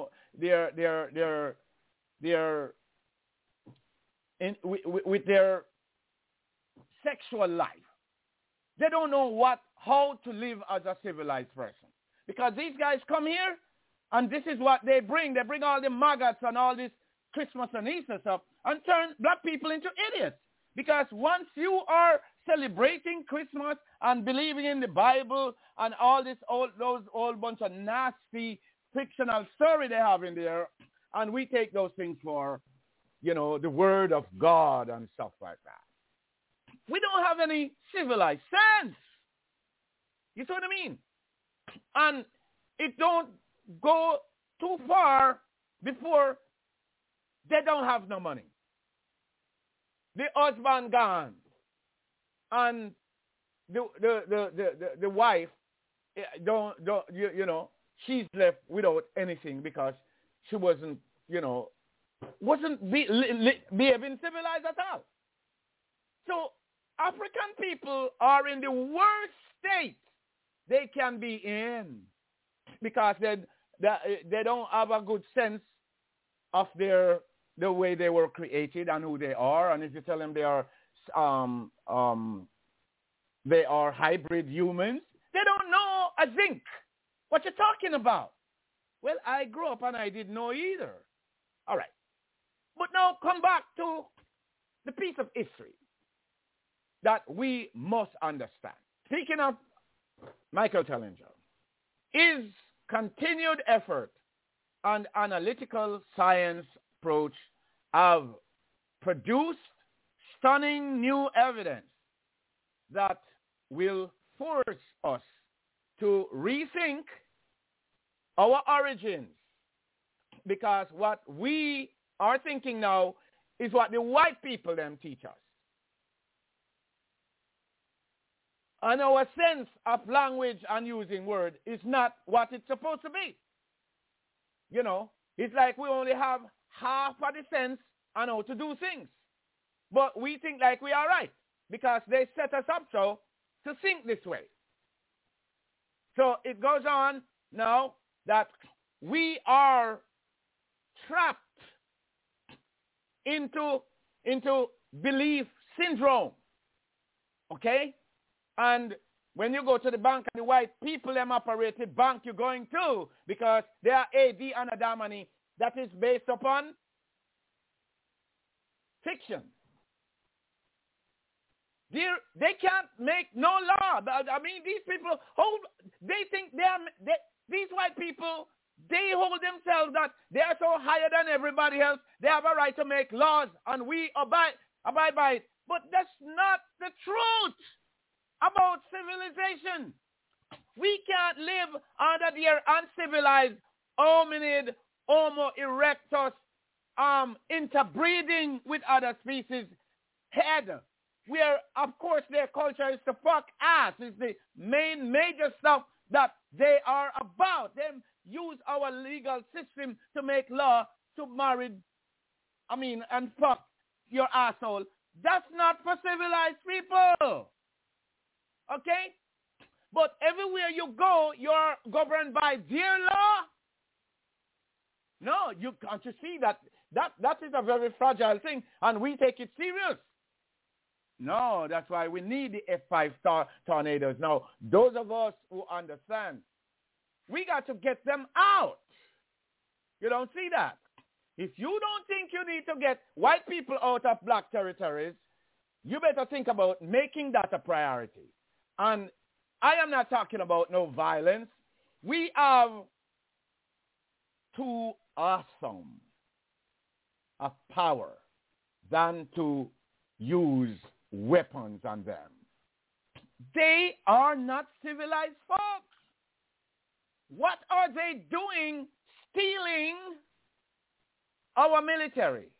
with their sexual life. They don't know how to live as a civilized person. Because these guys come here, and this is what they bring. They bring all the maggots and all this Christmas and Easter stuff and turn black people into idiots. Because once you are celebrating Christmas and believing in the Bible and all those old bunch of nasty fictional story they have in there, and we take those things for, the word of God and stuff like that. We don't have any civilized sense. You see what I mean? And it don't go too far before they don't have no money. The husband gone, and the wife she's left without anything because she wasn't behaving civilized at all. So African people are in the worst state they can be in because they don't have a good sense of the way they were created and who they are. And if you tell them they are hybrid humans, they don't know a zinc. What you talking about? Well, I grew up and I didn't know either. All right. But now come back to the piece of history that we must understand. Speaking of Michael Tellinger, his continued effort and analytical science approach have produced stunning new evidence that will force us to rethink our origins, because what we are thinking now is what the white people them teach us. And our sense of language and using words is not what it's supposed to be. You know, it's like we only have half of the sense and how to do things. But we think like we are right because they set us up so to think this way. So it goes on now that we are trapped into belief syndrome. Okay? And when you go to the bank and the white people them operated bank you're going to, because they are AD and Adamani, that is based upon fiction. They can't make no law. I mean, these people they think these white people, they hold themselves that they are so higher than everybody else. They have a right to make laws and we abide by it. But that's not the truth about civilization. We can't live under their uncivilized hominid, Homo erectus, interbreeding with other species head, where, of course, their culture is to fuck ass, is the major stuff that they are about. They use our legal system to make law to marry, and fuck your asshole. That's not for civilized people. Okay? But everywhere you go, you're governed by their law. No, you can't you see that is a very fragile thing, and we take it serious. No, that's why we need the F5 tornadoes. Now, those of us who understand, we got to get them out. You don't see that. If you don't think you need to get white people out of black territories, you better think about making that a priority. And I am not talking about no violence. We have too awesome a power than to use weapons on them. They are not civilized folks. What are they doing? Stealing our military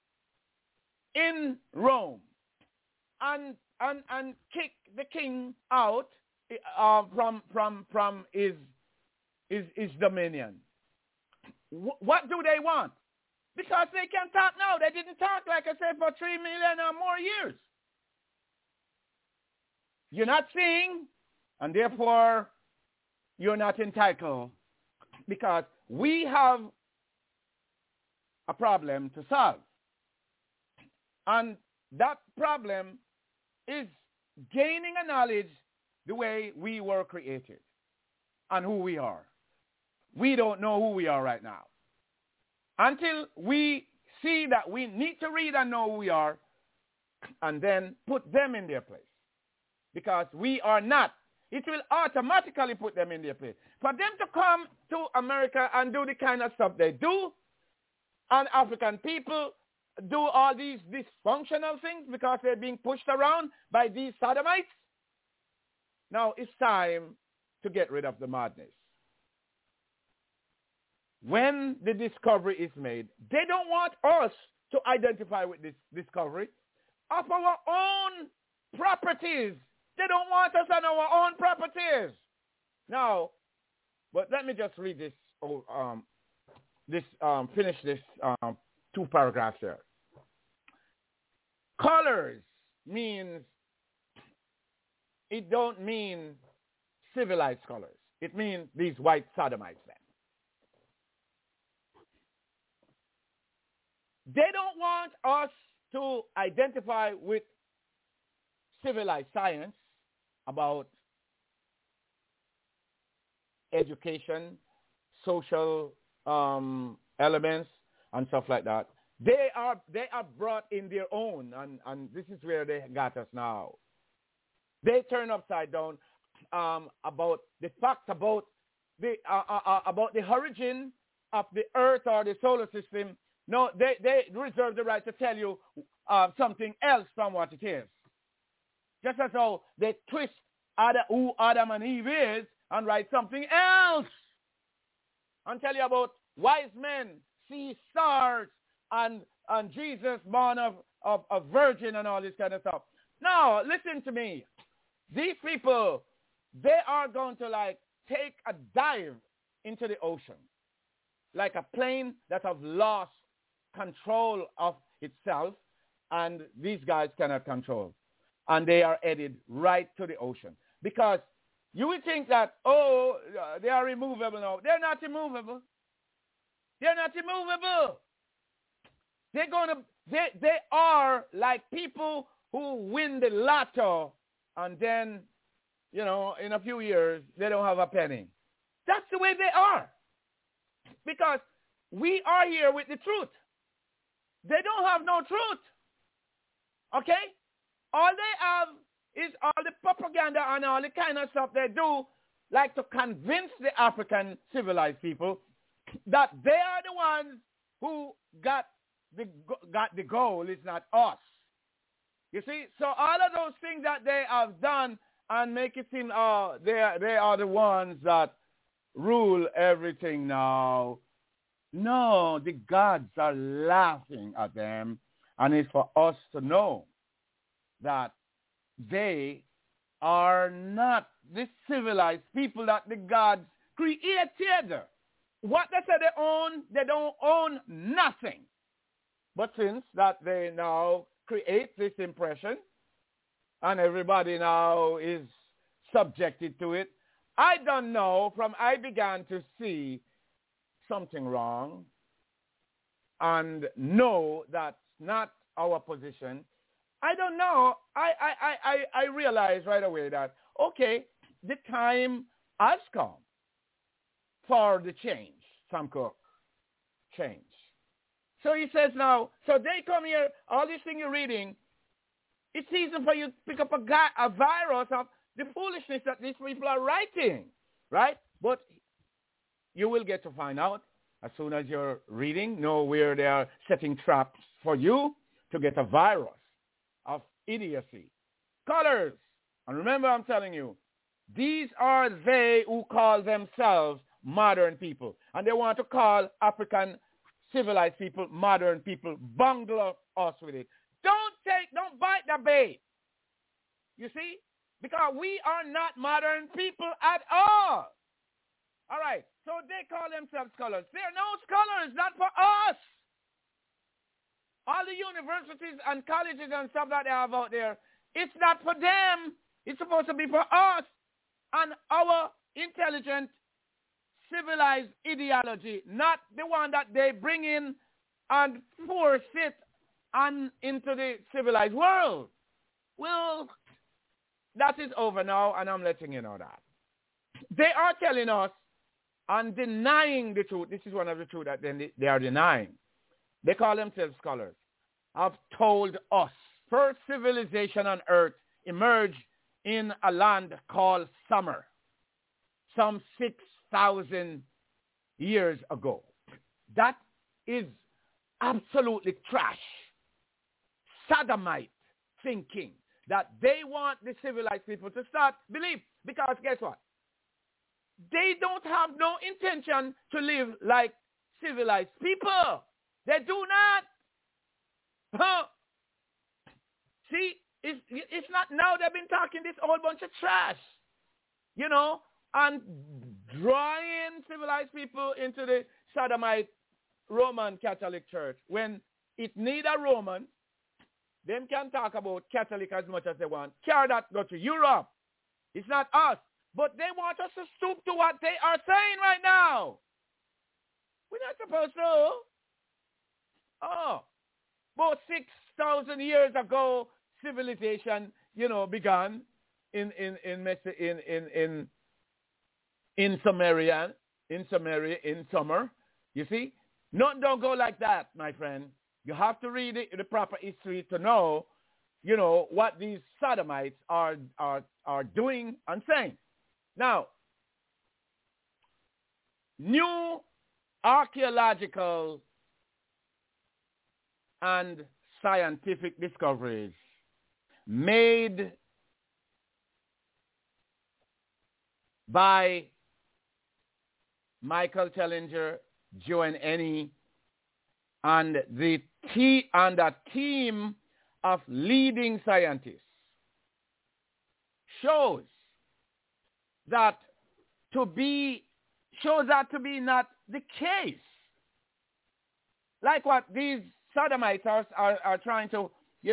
in Rome and kick the king out from his dominion. What do they want? Because they can talk now. They didn't talk, like I said, for 3 million or more years. You're not seeing, and therefore you're not entitled, because we have a problem to solve. And that problem is gaining a knowledge the way we were created and who we are. We don't know who we are right now. Until we see that we need to read and know who we are, and then put them in their place. Because we are not. It will automatically put them in their place. For them to come to America and do the kind of stuff they do, and African people do all these dysfunctional things because they're being pushed around by these sodomites, now it's time to get rid of the madness. When the discovery is made, they don't want us to identify with this discovery of our own properties. They don't want us on our own properties. Now, but let me just read this, finish this 2 paragraphs here. Colors means, it don't mean civilized colors. It means these white sodomites then. They don't want us to identify with civilized science about education, social elements, and stuff like that. They are brought in their own, and this is where they got us now. They turn upside down about the fact about the origin of the Earth or the solar system. No, they reserve the right to tell you something else from what it is. Just as how they twist who Adam and Eve is and write something else. And tell you about wise men see stars and Jesus born of a virgin and all this kind of stuff. Now, listen to me. These people, they are going to like take a dive into the ocean. Like a plane that have lost control of itself, and these guys cannot control. And they are headed right to the ocean. Because you would think that, they are immovable now. They're not immovable. They're not immovable. They are like people who win the lotto, and then, in a few years, they don't have a penny. That's the way they are. Because we are here with the truth. They don't have no truth. Okay? All they have is all the propaganda and all the kind of stuff they do, like to convince the African civilized people that they are the ones who got the goal. It's not us. You see? So all of those things that they have done and make it seem, they are the ones that rule everything now. No, the gods are laughing at them, and it's for us to know that they are not the civilized people that the gods created. What they say they own, they don't own nothing. But since that they now create this impression, and everybody now is subjected to it, I don't know, I began to see something wrong and know that's not our position. I don't know. I realized right away that, okay, the time has come for the change. Sam Cooke, change. So he says now, so they come here, all these things you're reading, it's easy for you to pick up a virus of the foolishness that these people are writing, right? But you will get to find out as soon as you're reading, know where they are setting traps for you to get a virus of idiocy. Colors. And remember, I'm telling you, these are they who call themselves modern people. And they want to call African civilized people modern people. Bungle us with it. Don't bite the bait. You see? Because we are not modern people at all. All right. So they call themselves scholars. There are no scholars, not for us. All the universities and colleges and stuff that they have out there, it's not for them. It's supposed to be for us and our intelligent, civilized ideology, not the one that they bring in and force it into the civilized world. Well, that is over now, and I'm letting you know that. They are telling us and denying the truth. This is one of the truth that they are denying. They call themselves scholars. Have told us first civilization on earth emerged in a land called Sumer, some 6,000 years ago. That is absolutely trash, sodomite thinking that they want the civilized people to start believe. Because guess what? They don't have no intention to live like civilized people. They do not. Huh? See, it's not now they've been talking this whole bunch of trash, and drawing civilized people into the sodomite Roman Catholic Church. When it need a Roman, them can talk about Catholic as much as they want. Carry that, go to Europe. It's not us. But they want us to stoop to what they are saying right now. We're not supposed to. About 6,000 years ago, civilization, began in in Samaria, in summer. You see? Don't go like that, my friend. You have to read the proper history to know, what these sodomites are doing and saying. Now, new archaeological and scientific discoveries made by Michael Tellinger, Joan Enney, and a team of leading scientists shows that to be not the case. Like what these sodomites are trying to,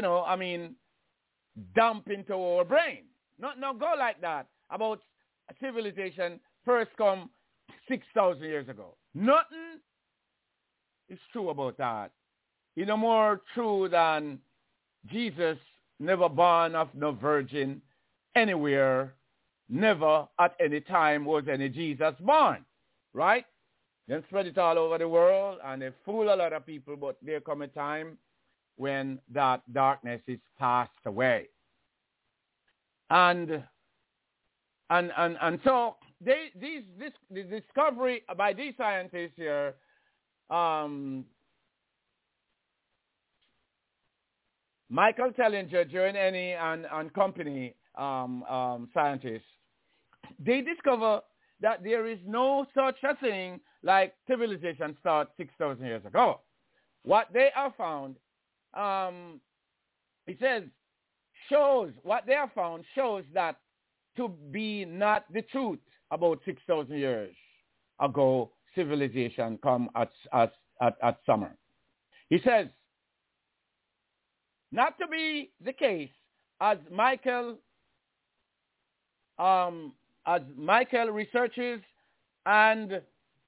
dump into our brain. Not go like that about civilization first come 6,000 years ago. Nothing is true about that. It's no more true than Jesus never born of no virgin anywhere, never at any time was any Jesus born, right? Then spread it all over the world and they fool a lot of people, but there come a time when that darkness is passed away. And so the discovery by these scientists here, Michael Tellinger, Joan Enney, and company scientists, they discover that there is no such a thing like civilization start 6,000 years ago. What they have found, what they have found shows that to be not the truth about 6,000 years ago, civilization come at summer. He says, not to be the case as Michael researches and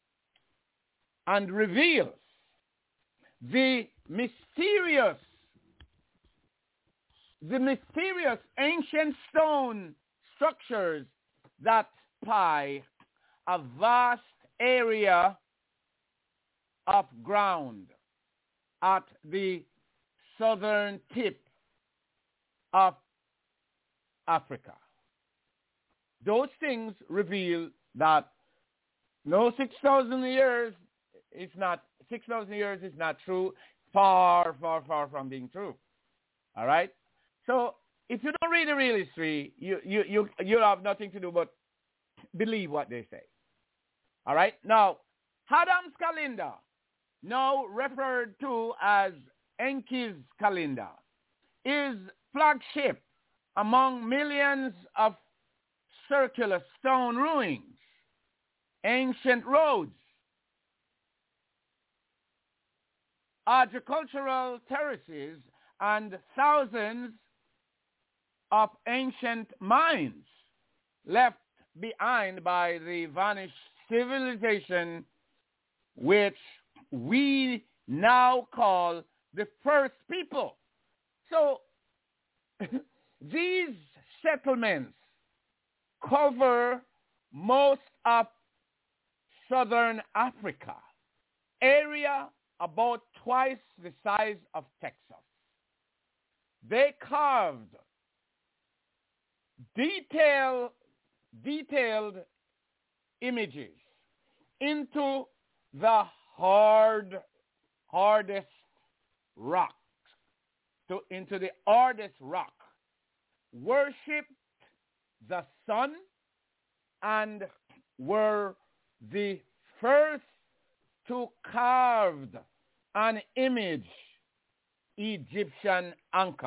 reveals the mysterious ancient stone structures that occupy a vast area of ground at the southern tip of Africa. Those things reveal that no 6,000 years is not true. Far, far, far from being true. All right? So if you don't read the real history, you have nothing to do but believe what they say. All right? Now, Adam's calendar, now referred to as Enki's calendar, is flagship among millions of circular stone ruins, ancient roads, agricultural terraces, and thousands of ancient mines left behind by the vanished civilization which we now call the first people. So these settlements cover most of southern Africa, area about twice the size of Texas. They carved detailed images into the hardest rock, into the hardest rock, worshipped the sun, and were the first to carve an image Egyptian anchor,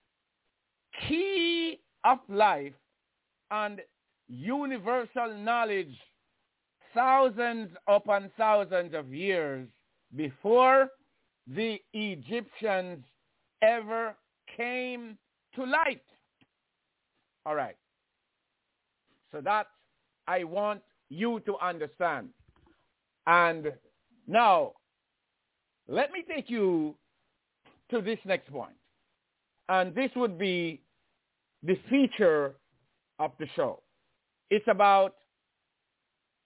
key of life and universal knowledge thousands upon thousands of years before the Egyptians ever came to light. All right. So that I want you to understand. And now, let me take you to this next point. And this would be the feature of the show. It's about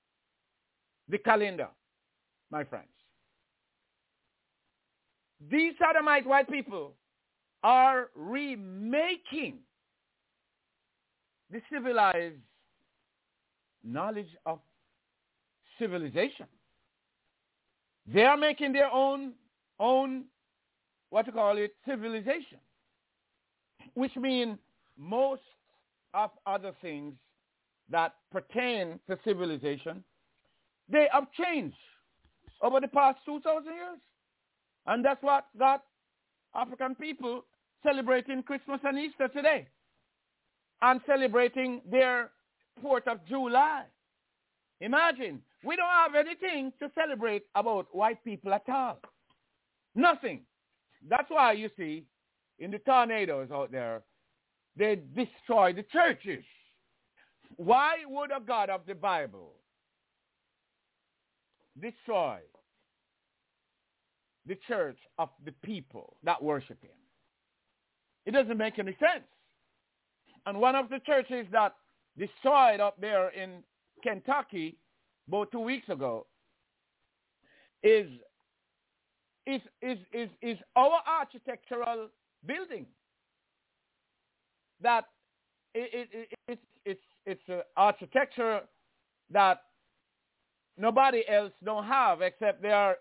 the calendar, my friends. These sodomite white people are remaking the civilized knowledge of civilization. They are making their own civilization, which means most of other things that pertain to civilization, they have changed over the past 2,000 years. And that's what got African people celebrating Christmas and Easter today and celebrating their 4th of July. Imagine, we don't have anything to celebrate about white people at all. Nothing. That's why you see in the tornadoes out there, they destroy the churches. Why would a God of the Bible destroy the church of the people that worship him? It doesn't make any sense. And one of the churches that destroyed up there in Kentucky about 2 weeks ago is our architectural building. That it's an architecture that nobody else don't have except they are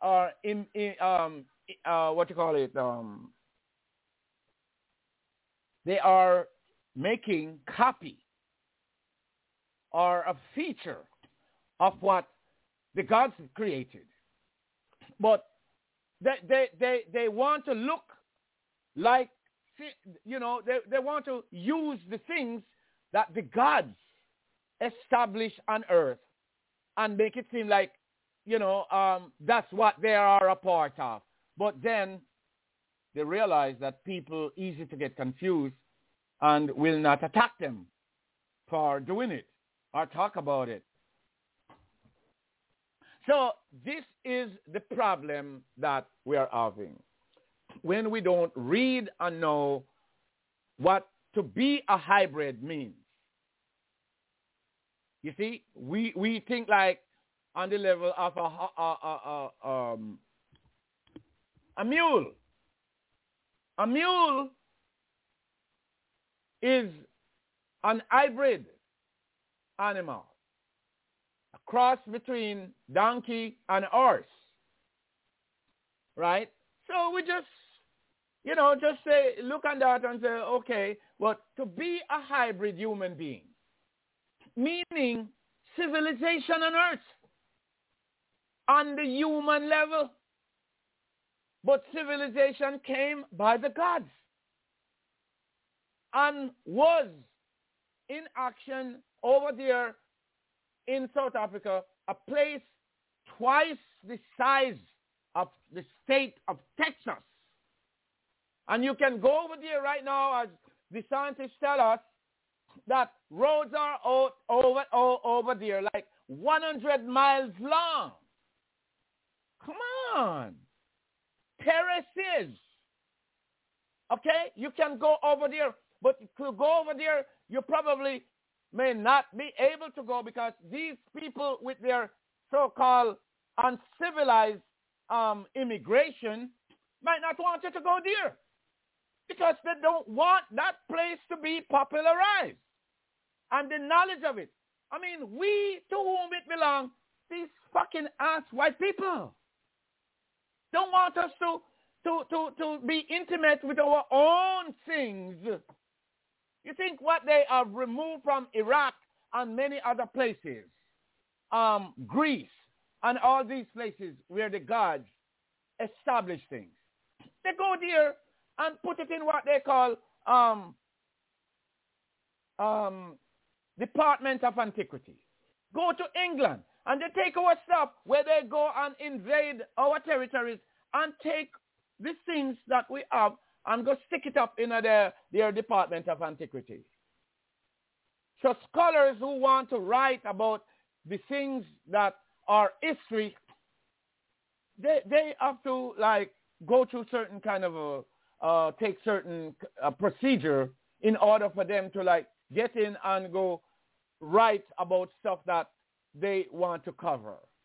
they are making copy or a feature of what the gods created. But they want to look like, they want to use the things that the gods establish on earth and make it seem like, that's what they are a part of. But then they realize that people easy to get confused and will not attack them for doing it or talk about it. So this is the problem that we are having when we don't read and know what to be a hybrid means. You see, we think like on the level of a mule. A mule is an hybrid animal, a cross between donkey and horse, right? So we just say, look at that and say, okay, but to be a hybrid human being, meaning civilization on earth, on the human level, but civilization came by the gods and was in action over there in South Africa, a place twice the size of the state of Texas. And you can go over there right now, as the scientists tell us, that roads are over there like 100 miles long. Come on. Terraces. Okay? You can go over there, but to go over there, you probably may not be able to go because these people with their so-called uncivilized immigration might not want you to go there because they don't want that place to be popularized and the knowledge of it. I mean, we to whom it belongs, these fucking ass white people don't want us to be intimate with our own things. You think what they have removed from Iraq and many other places, Greece and all these places where the gods establish things, they go there and put it in what they call Department of Antiquity. Go to England and they take our stuff where they go and invade our territories and take these things that we have and go stick it up in their Department of Antiquity. So scholars who want to write about the things that are history, they have to like go through certain kind of take certain procedure in order for them to like get in and go write about stuff that they want to cover.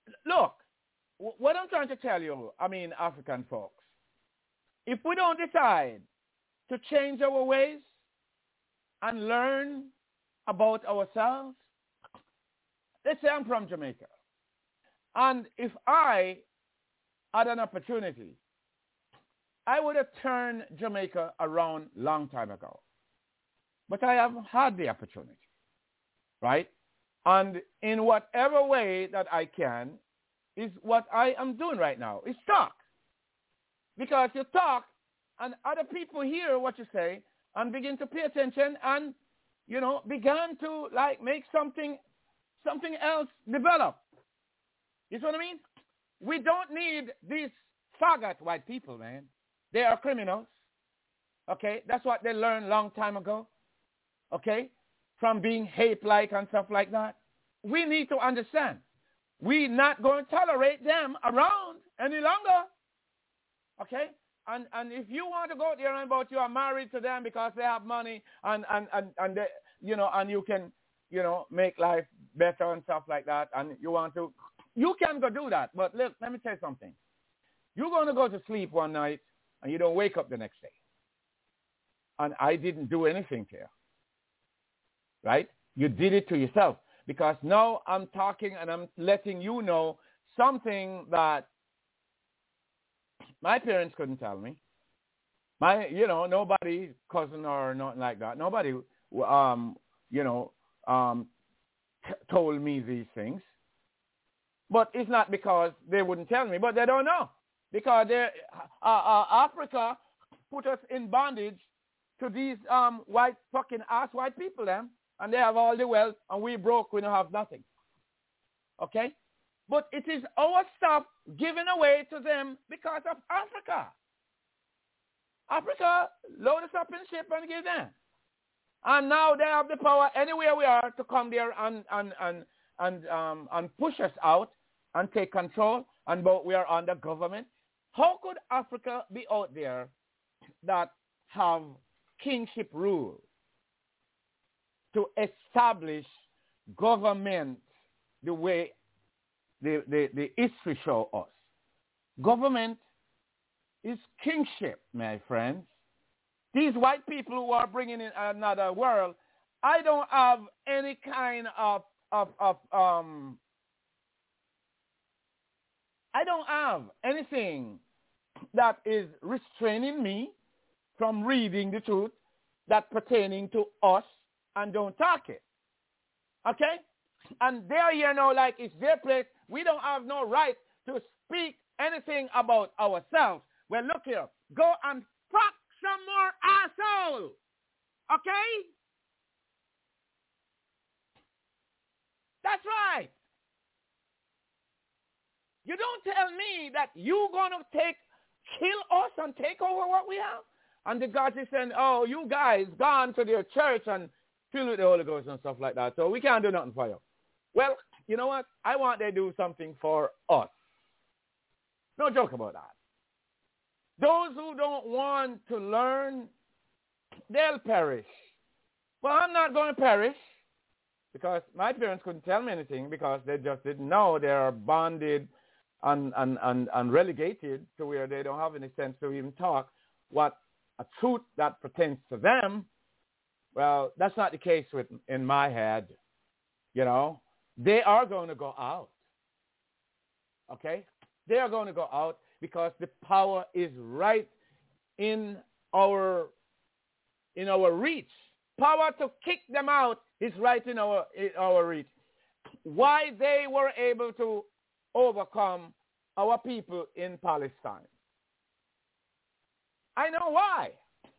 look, what I'm trying to tell you, African folks, if we don't decide to change our ways and learn about ourselves, let's say I'm from Jamaica, and if I had an opportunity, I would have turned Jamaica around long time ago. But I haven't had the opportunity, right? And in whatever way that I can is what I am doing right now, is talk. Because you talk and other people hear what you say and begin to pay attention and, begin to make something else develop. You see what I mean? We don't need these faggot white people, man. They are criminals. Okay? That's what they learned long time ago. Okay? From being hate-like and stuff like that. We need to understand. We're not going to tolerate them around any longer. Okay? And if you want to go there and about you are married to them because they have money and they, and you can, make life better and stuff like that, and you can go do that. But look, let me tell you something. You're going to go to sleep one night and you don't wake up the next day. And I didn't do anything to you. Right? You did it to yourself. Because now I'm talking and I'm letting you know something that my parents couldn't tell me. Nobody, cousin or nothing like that. Nobody, told me these things. But it's not because they wouldn't tell me, but they don't know. Because Africa put us in bondage to these white people, them. And they have all the wealth, and we broke, we don't have nothing. Okay? But it is our stuff given away to them because of Africa. Africa load us up in ship and give them. And now they have the power anywhere we are to come there and push us out and take control, and we are under government. How could Africa be out there that have kingship rule to establish government the way the history show us? Government is kingship, my friends. These white people who are bringing in another world, I don't have any kind of I don't have anything that is restraining me from reading the truth that pertaining to us and don't talk it. Okay? And they're here now like it's their place. We don't have no right to speak anything about ourselves. Well, look here. Go and fuck some more asshole. Okay? That's right. You don't tell me that you're going to kill us and take over what we have. And the God is saying, oh, you guys gone to their church and filled with the Holy Ghost and stuff like that. So we can't do nothing for you. Well, you know what? I want they do something for us. No joke about that. Those who don't want to learn, they'll perish. Well, I'm not going to perish because my parents couldn't tell me anything because they just didn't know. They are bonded and relegated to where they don't have any sense to even talk what a truth that pertains to them. Well, that's not the case in my head. They are going to go out. Okay? They are going to go out because the power is right in our reach. Power to kick them out is right in our reach. Why they were able to overcome our people in Palestine. I know why.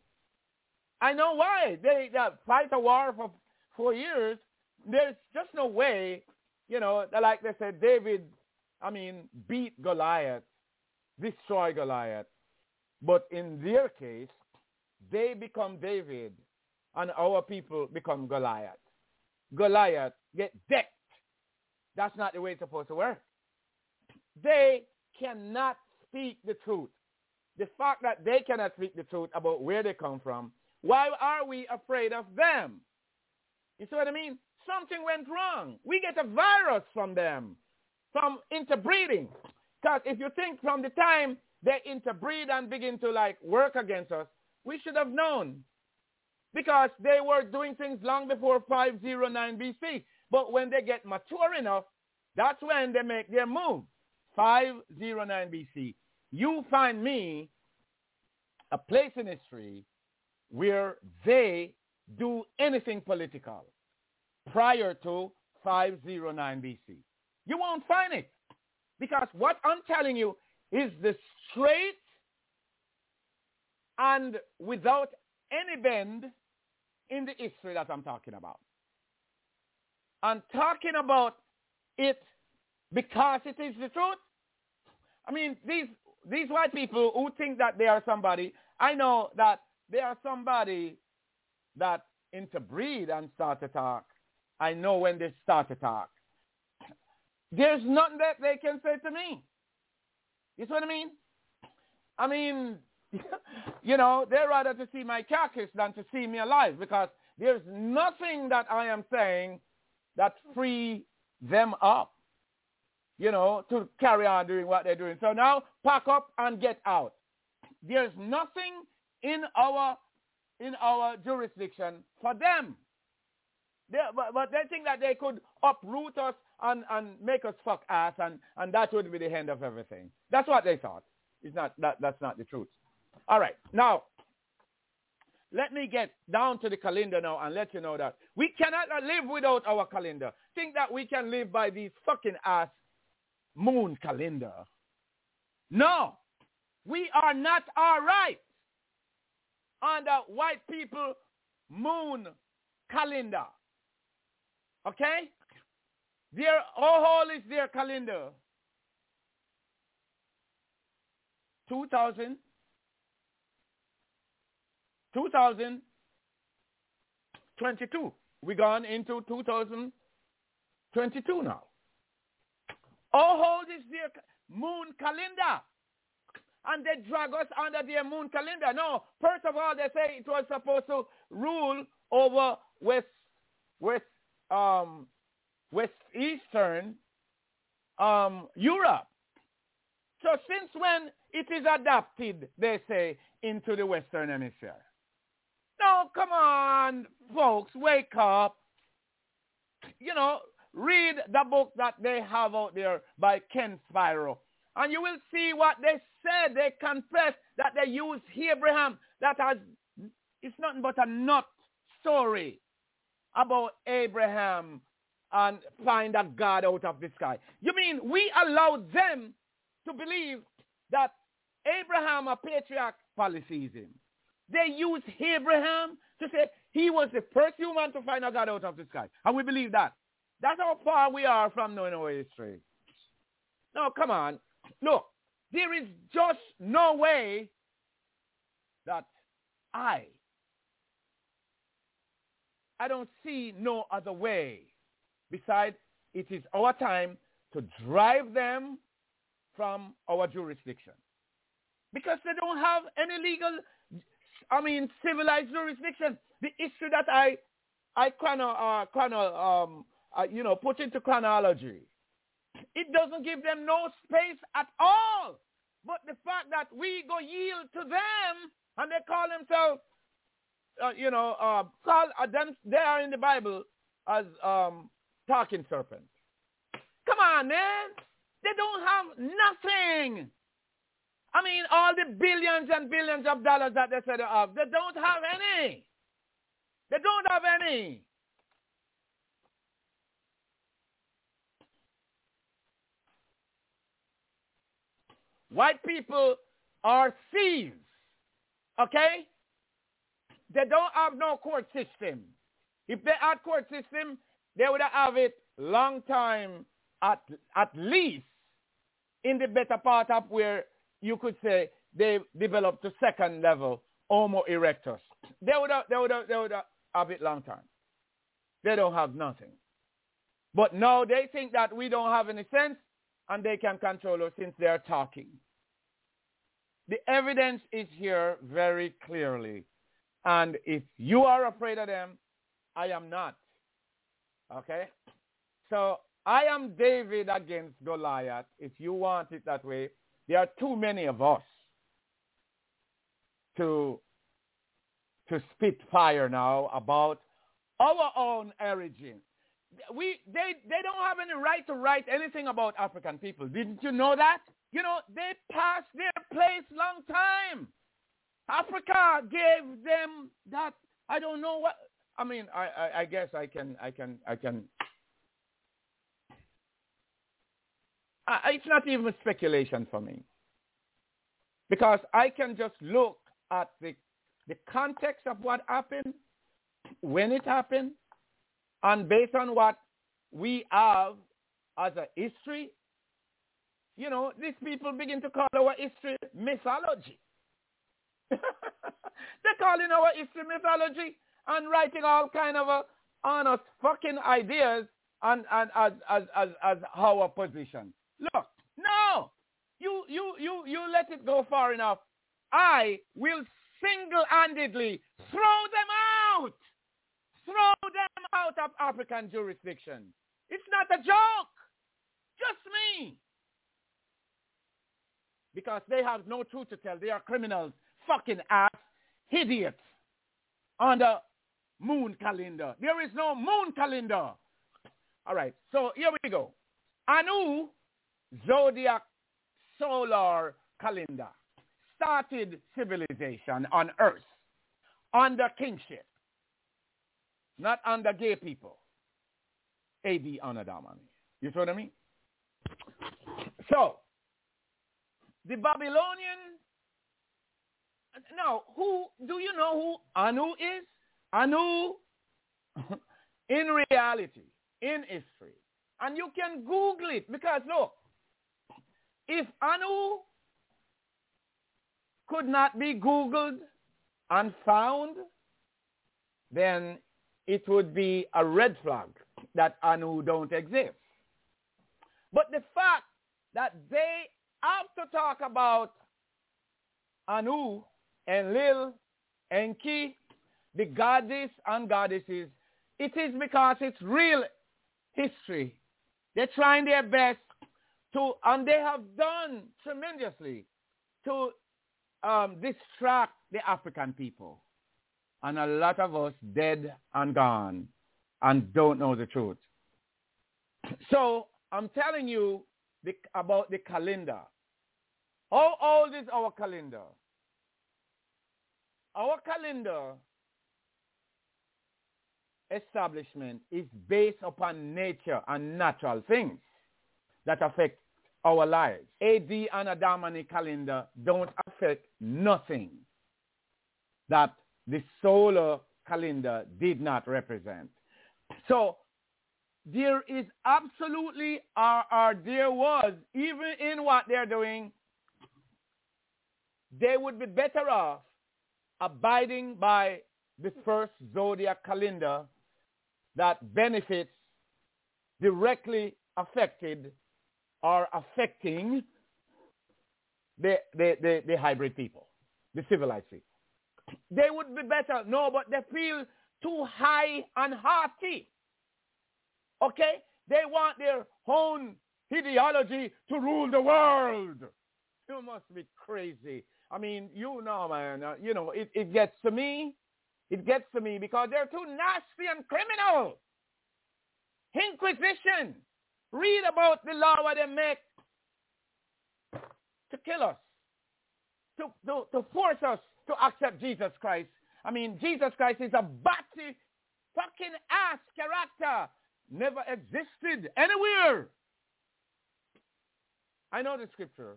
They fight a war for 4 years. There's just no way, like they said, David, beat Goliath, destroy Goliath. But in their case, they become David and our people become Goliath. Goliath get decked. That's not the way it's supposed to work. They cannot speak the truth. The fact that they cannot speak the truth about where they come from, why are we afraid of them? You see what I mean? Something went wrong. We get a virus from them. from interbreeding. Because if you think from the time they interbreed and begin to like work against us, we should have known. Because they were doing things long before 509 BC. But when they get mature enough, that's when they make their move. 509 BC. You find me a place in history where they do anything political prior to 509 BC. You won't find it. Because what I'm telling you is the straight and without any bend in the history that I'm talking about. I'm talking about it because it is the truth. I mean, these white people who think that they are somebody, I know that they are somebody that interbreed and start to talk. I know when they start to talk. There's nothing that they can say to me. You see what I mean? I mean, you know, they'd rather to see my carcass than to see me alive because there's nothing that I am saying that free them up, you know, to carry on doing what they're doing. So now pack up and get out. There's nothing in our jurisdiction for them. But they think that they could uproot us and make us fuck ass and that would be the end of everything. That's what they thought. It's not that's not the truth. All right. Now, let me get down to the calendar now and let you know that we cannot live without our calendar. Think that we can live by these fucking ass moon calendar. No. We are not all right on the white people moon calendar. Okay? How old is their calendar? 2022. We're gone into 2022 now. How old is their moon calendar? And they drag us under their moon calendar. No, first of all, they say it was supposed to rule over Eastern Europe. So since when it is adapted, they say, into the Western Hemisphere? No, come on, folks, wake up. You know, read the book that they have out there by Ken Spiro. And you will see what they said. They confess that they used Abraham. It's nothing but a nut story about Abraham and find a God out of the sky. You mean we allowed them to believe that Abraham, a patriarch, polytheism. They used Abraham to say he was the first human to find a God out of the sky. And we believe that. That's how far we are from knowing our history. Now, come on. Look, there is just no way that I don't see no other way besides it is our time to drive them from our jurisdiction. Because they don't have any civilized jurisdiction. The issue that I put into chronology, it doesn't give them no space at all. But the fact that we go yield to them and they call themselves, they are in the Bible as talking serpents. Come on, man. They don't have nothing. I mean, all the billions and billions of dollars that they said they have, they don't have any. They don't have any. White people are thieves, okay? They don't have no court system. If they had court system, they would have it long time, at least in the better part of where you could say they developed the second level Homo erectus. They would have it long time. They don't have nothing. But now they think that we don't have any sense and they can control us since they're talking. The evidence is here very clearly. And if you are afraid of them, I am not. Okay? So I am David against Goliath, if you want it that way. There are too many of us to spit fire now about our own origin. They don't have any right to write anything about African people. Didn't you know that? You know, they passed their place long time. Africa gave them that. I don't know what. I mean, I guess I can. It's not even speculation for me, because I can just look at the context of what happened, when it happened, and based on what we have as a history. You know, these people begin to call our history mythology. They're calling our history mythology and writing all kind of honest fucking ideas and as our position. Look, no, you let it go far enough. I will single-handedly throw them out of African jurisdiction. It's not a joke, just me. Because they have no truth to tell. They are criminals, fucking ass, idiots on the moon calendar. There is no moon calendar. All right, so here we go. Anu zodiac solar calendar started civilization on Earth under kingship, not under gay people. A.D. Anadamani. You see what I mean? So, the Babylonian, now, do you know who Anu is? Anu, in reality, in history, and you can Google it, because look, if Anu could not be Googled and found, then it would be a red flag that Anu don't exist. But the fact that they have to talk about Anu, Enlil, Enki, the goddess and goddesses, it is because it's real history. They're trying their best to, and they have done tremendously to distract the African people. And a lot of us dead and gone and don't know the truth. So I'm telling you about the calendar. How old is our calendar? Our calendar establishment is based upon nature and natural things that affect our lives. A.D. Anadamani calendar don't affect nothing that the solar calendar did not represent. So there is absolutely, or there was, even in what they're doing, they would be better off abiding by the first zodiac calendar that benefits directly affected or affecting the hybrid people, the civilized people. They would be better. No, but they feel too high and haughty. Okay? They want their own ideology to rule the world. You must be crazy. I mean, you know, man, it gets to me. It gets to me because they're too nasty and criminal. Inquisition. Read about the law what they make to kill us, to force us to accept Jesus Christ. I mean, Jesus Christ is a batty fucking ass character. Never existed anywhere. I know the scripture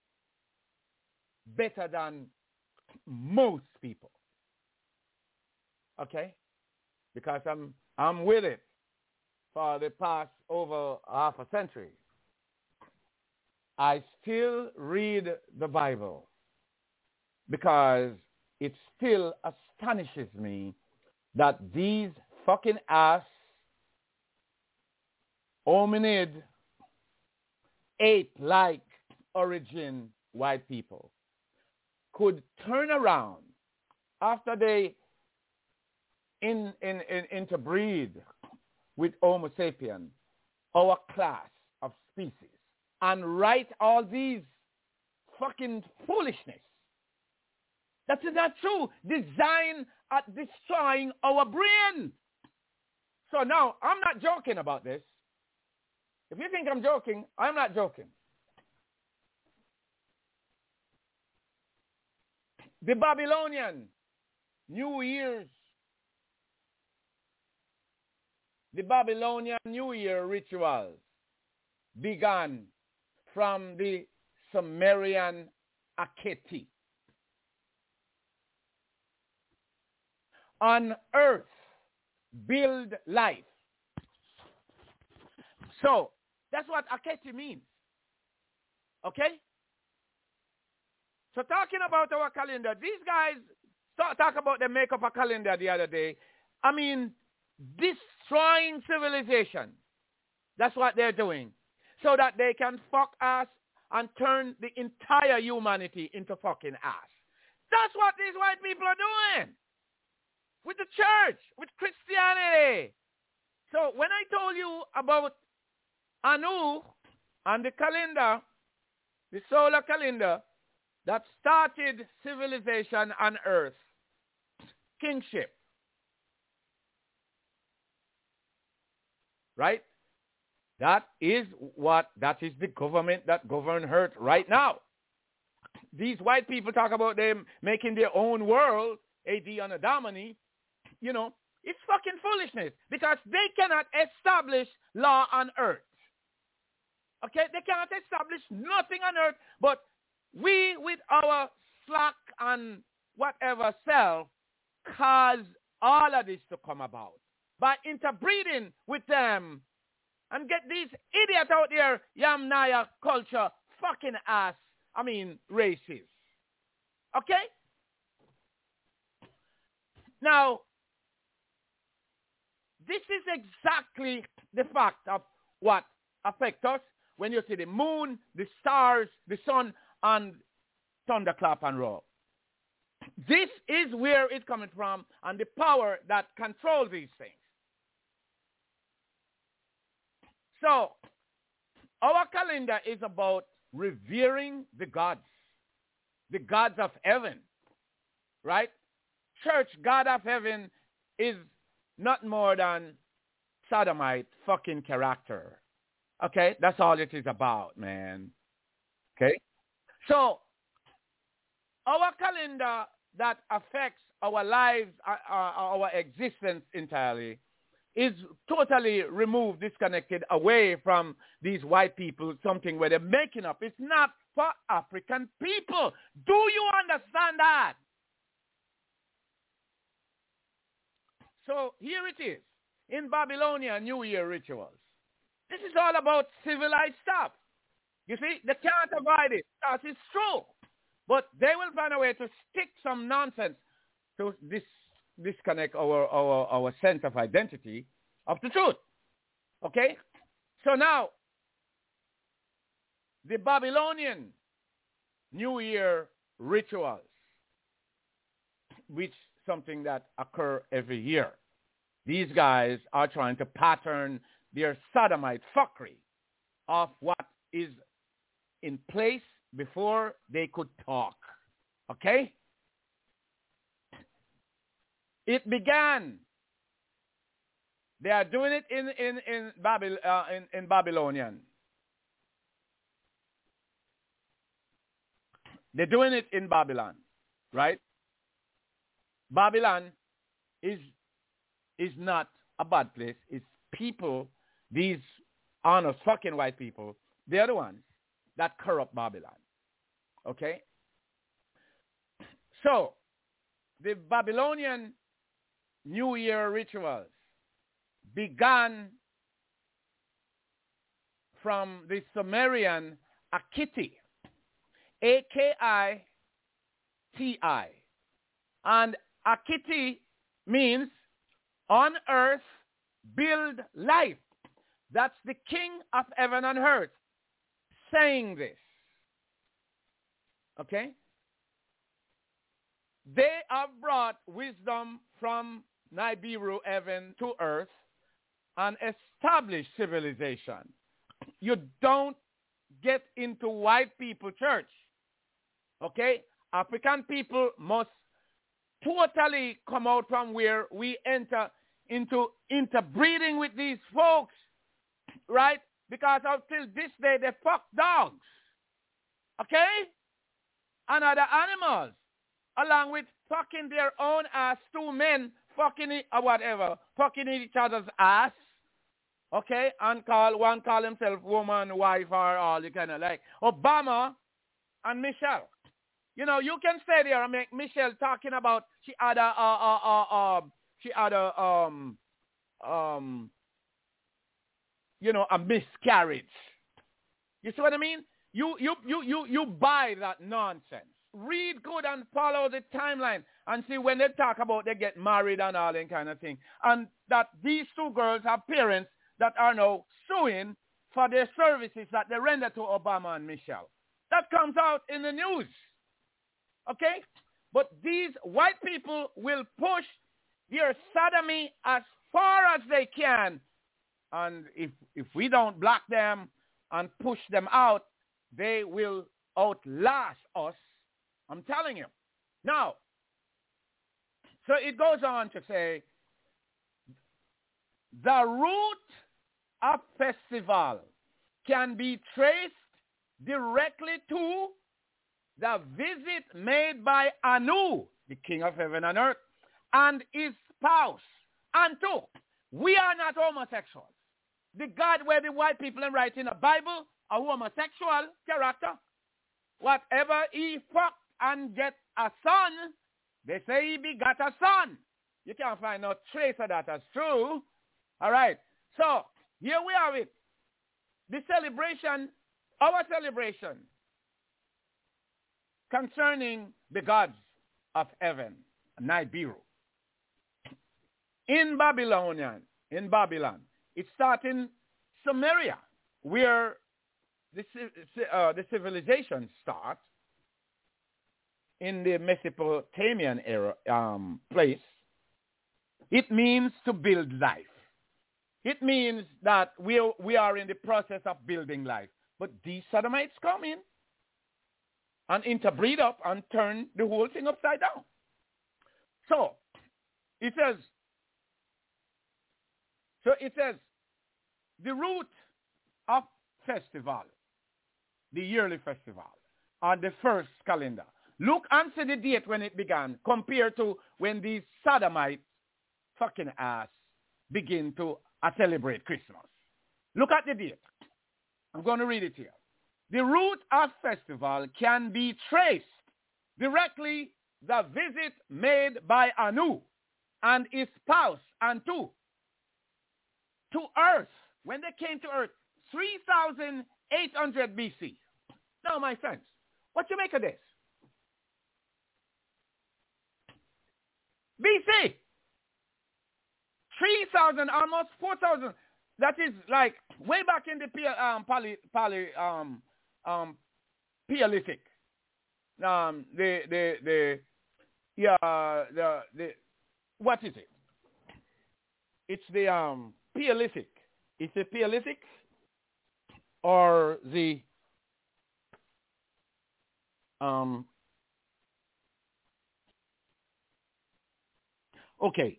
better than most people. Okay? Because I'm with it for the past over half a century. I still read the Bible because it still astonishes me that these fucking ass hominid ape-like origin white people could turn around after they interbreed with Homo sapien our class of species and write all these fucking foolishness. That is not true. Design at destroying our brain. So now, I'm not joking about this. If you think I'm joking, I'm not joking. The Babylonian New Year's, the Babylonian New Year rituals began from the Sumerian Aketi. On earth, build life. So, that's what Aketi means. Okay? So talking about our calendar, these guys talk about they make up a calendar the other day. I mean, destroying civilization. That's what they're doing. So that they can fuck us and turn the entire humanity into fucking ass. That's what these white people are doing. With the church, with Christianity. So when I told you about Anu and the calendar, the solar calendar, that started civilization on earth, kingship, right? That is the government that governs earth right now. These white people talk about them making their own world, AD Domini. You know, it's fucking foolishness because they cannot establish law on earth. Okay? They cannot establish nothing on earth, but we, with our slack and whatever cell, cause all of this to come about by interbreeding with them and get these idiots out there, Yamnaya culture, fucking ass, races. Okay? Now, this is exactly the fact of what affects us when you see the moon, the stars, the sun, and thunderclap and roar. This is where it's coming from and the power that controls these things. So, our calendar is about revering the gods of heaven, right? Church, God of heaven, is not more than sodomite fucking character. Okay? That's all it is about, man. Okay? So, our calendar that affects our lives, our existence entirely, is totally removed, disconnected away from these white people, something where they're making up. It's not for African people. Do you understand that? So here it is, in Babylonian New Year rituals. This is all about civilized stuff. You see, they can't avoid it. It's true. But they will find a way to stick some nonsense to disconnect our sense of identity of the truth. Okay? So now, the Babylonian New Year rituals, which something that occur every year. These guys are trying to pattern their sodomite fuckery of what is in place before they could talk. Okay? It began. They are doing it in Babylonian. They're doing it in Babylon, right? Babylon is not a bad place. It's people, these honest fucking white people, they're the ones that corrupt Babylon. Okay? So, the Babylonian New Year rituals began from the Sumerian Akiti, A-K-I-T-I. And Akiti means on earth, build life. That's the King of heaven and earth saying this. Okay? They have brought wisdom from Nibiru heaven to earth an established civilization. You don't get into white people church. Okay? African people must totally come out from where we enter into interbreeding with these folks, right? Because until this day, they fuck dogs. Okay? And other animals. Along with fucking their own ass, two men fucking it, or whatever, fucking each other's ass. Okay? And one call himself woman, wife, or all the kind of like Obama and Michelle. You know, you can stay there and make Michelle talking about she had a miscarriage. You see what I mean? You buy that nonsense. Read good and follow the timeline and see when they talk about they get married and all that kind of thing. And that these two girls have parents that are now suing for their services that they render to Obama and Michelle. That comes out in the news. Okay? But these white people will push their sodomy as far as they can. And if we don't block them and push them out, they will outlast us. I'm telling you. Now, so it goes on to say, the root of festival can be traced directly to the visit made by Anu, the king of heaven and earth, and his spouse. And two, we are not homosexuals. The God where the white people are writing the Bible, a homosexual character. Whatever he fucked and get a son, they say he begot a son. You can't find no trace of that as true. All right. So here we have it. The celebration, our celebration concerning the gods of heaven, Nibiru. In Babylon, it started in Sumeria, where the civilization starts in the Mesopotamian era place. It means to build life. It means that we are in the process of building life. But these sodomites come in and interbreed up and turn the whole thing upside down. So it says, the root of festival, the yearly festival, on the first calendar. Look and see the date when it began compared to when these sodomites fucking ass begin to celebrate Christmas. Look at the date. I'm going to read it here. The root of festival can be traced directly the visit made by Anu and his spouse Antu to earth, when they came to earth, 3,800 BC. Now, my friends, what you make of this? BC. 3,000, almost 4,000. That is like way back in the Paleolithic. What is it? It's the Paleolithic. Is it Paleolithic or the okay,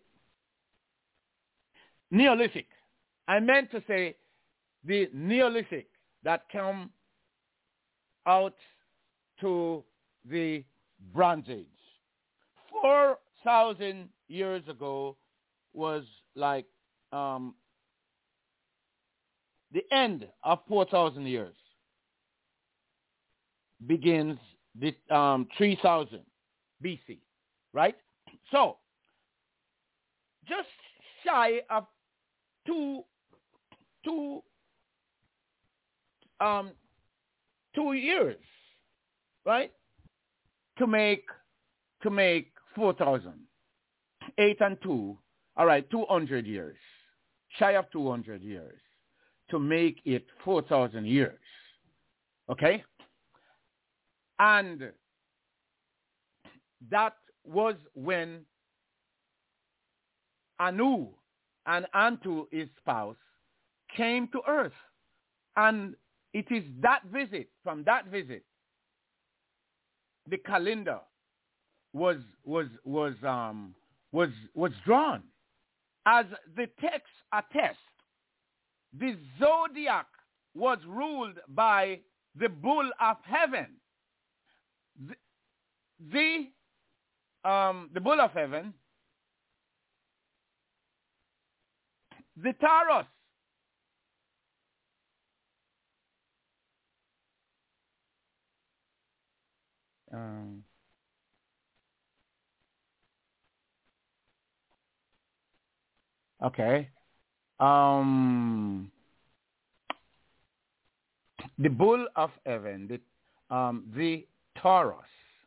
Neolithic. I meant to say the Neolithic that come out to the Bronze Age. 4,000 years ago was like the end of 4,000 years. Begins the 3,000 BC, right? So, just shy of two years, right? To make 4,000. 8 and 2, all right, 200 years. Shy of 200 years to make it 4,000 years. Okay? And that was when Anu and Antu, his spouse, came to earth. And it is that visit, from that visit, the calendar was drawn. As the text attests, the zodiac was ruled by the bull of heaven. The bull of heaven, the Taurus, okay, the bull of heaven, the Taurus.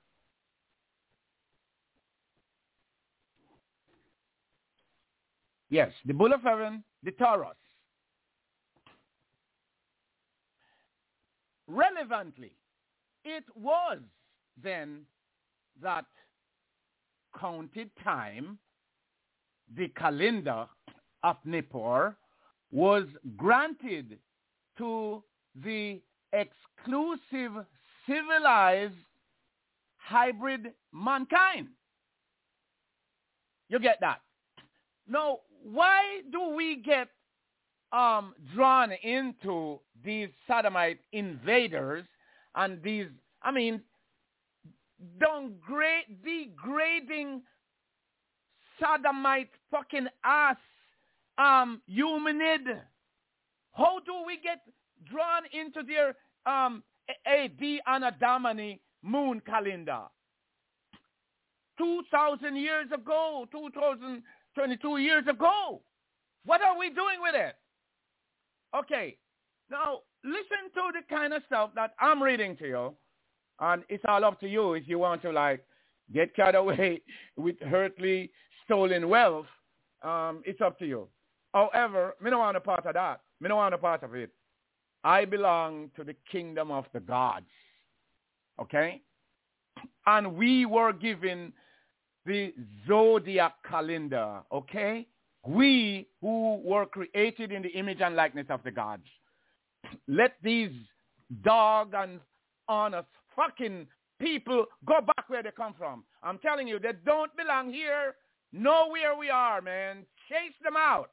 Yes, the bull of heaven, the Taurus. Relevantly, it was then that counted time, the calendar of Nippur, was granted to the exclusive civilized hybrid mankind. You get that? Now, why do we get drawn into these sodomite invaders and these, degrading sodomite fucking ass humanid? How do we get drawn into their AD Anadamani moon calendar? 2,000 years ago, 2,022 years ago. What are we doing with it? Okay, now listen to the kind of stuff that I'm reading to you, and it's all up to you if you want to get carried away with earthly stolen wealth. It's up to you. However, me don't want a part of that. Me don't want a part of it. I belong to the kingdom of the gods. Okay? And we were given the zodiac calendar. Okay? We who were created in the image and likeness of the gods. Let these dog and honest fucking people go back where they come from. I'm telling you, they don't belong here. Know where we are, man. Chase them out.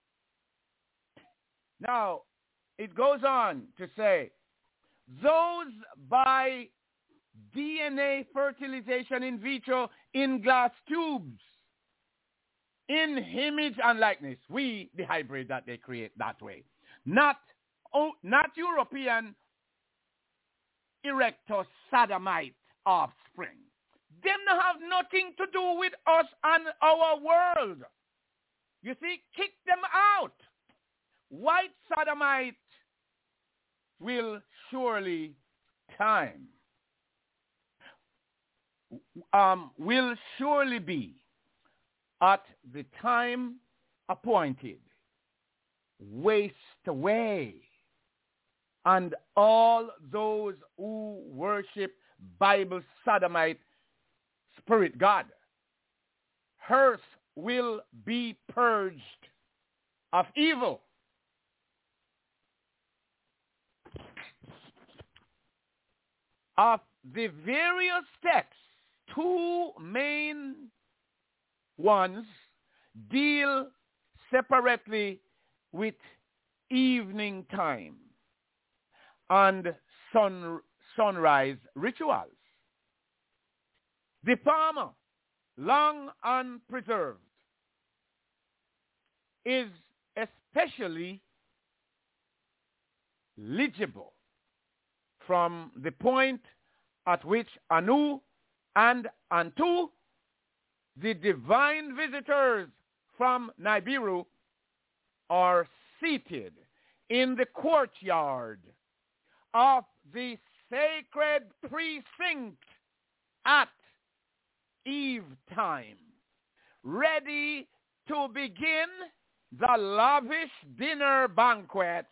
Now, it goes on to say, those by DNA fertilization in vitro in glass tubes, in image and likeness, we, the hybrid that they create that way. Not European erectus sodomite offspring. Them not have nothing to do with us and our world. You see, kick them out. White sodomite will surely be at the time appointed waste away, and all those who worship Bible sodomite spirit God, earth will be purged of evil. Of the various texts, two main ones deal separately with evening time and sunrise rituals. The former, long unpreserved, is especially legible from the point at which Anu and Antu, the divine visitors from Nibiru, are seated in the courtyard of the sacred precinct at eve time, ready to begin the lavish dinner banquet.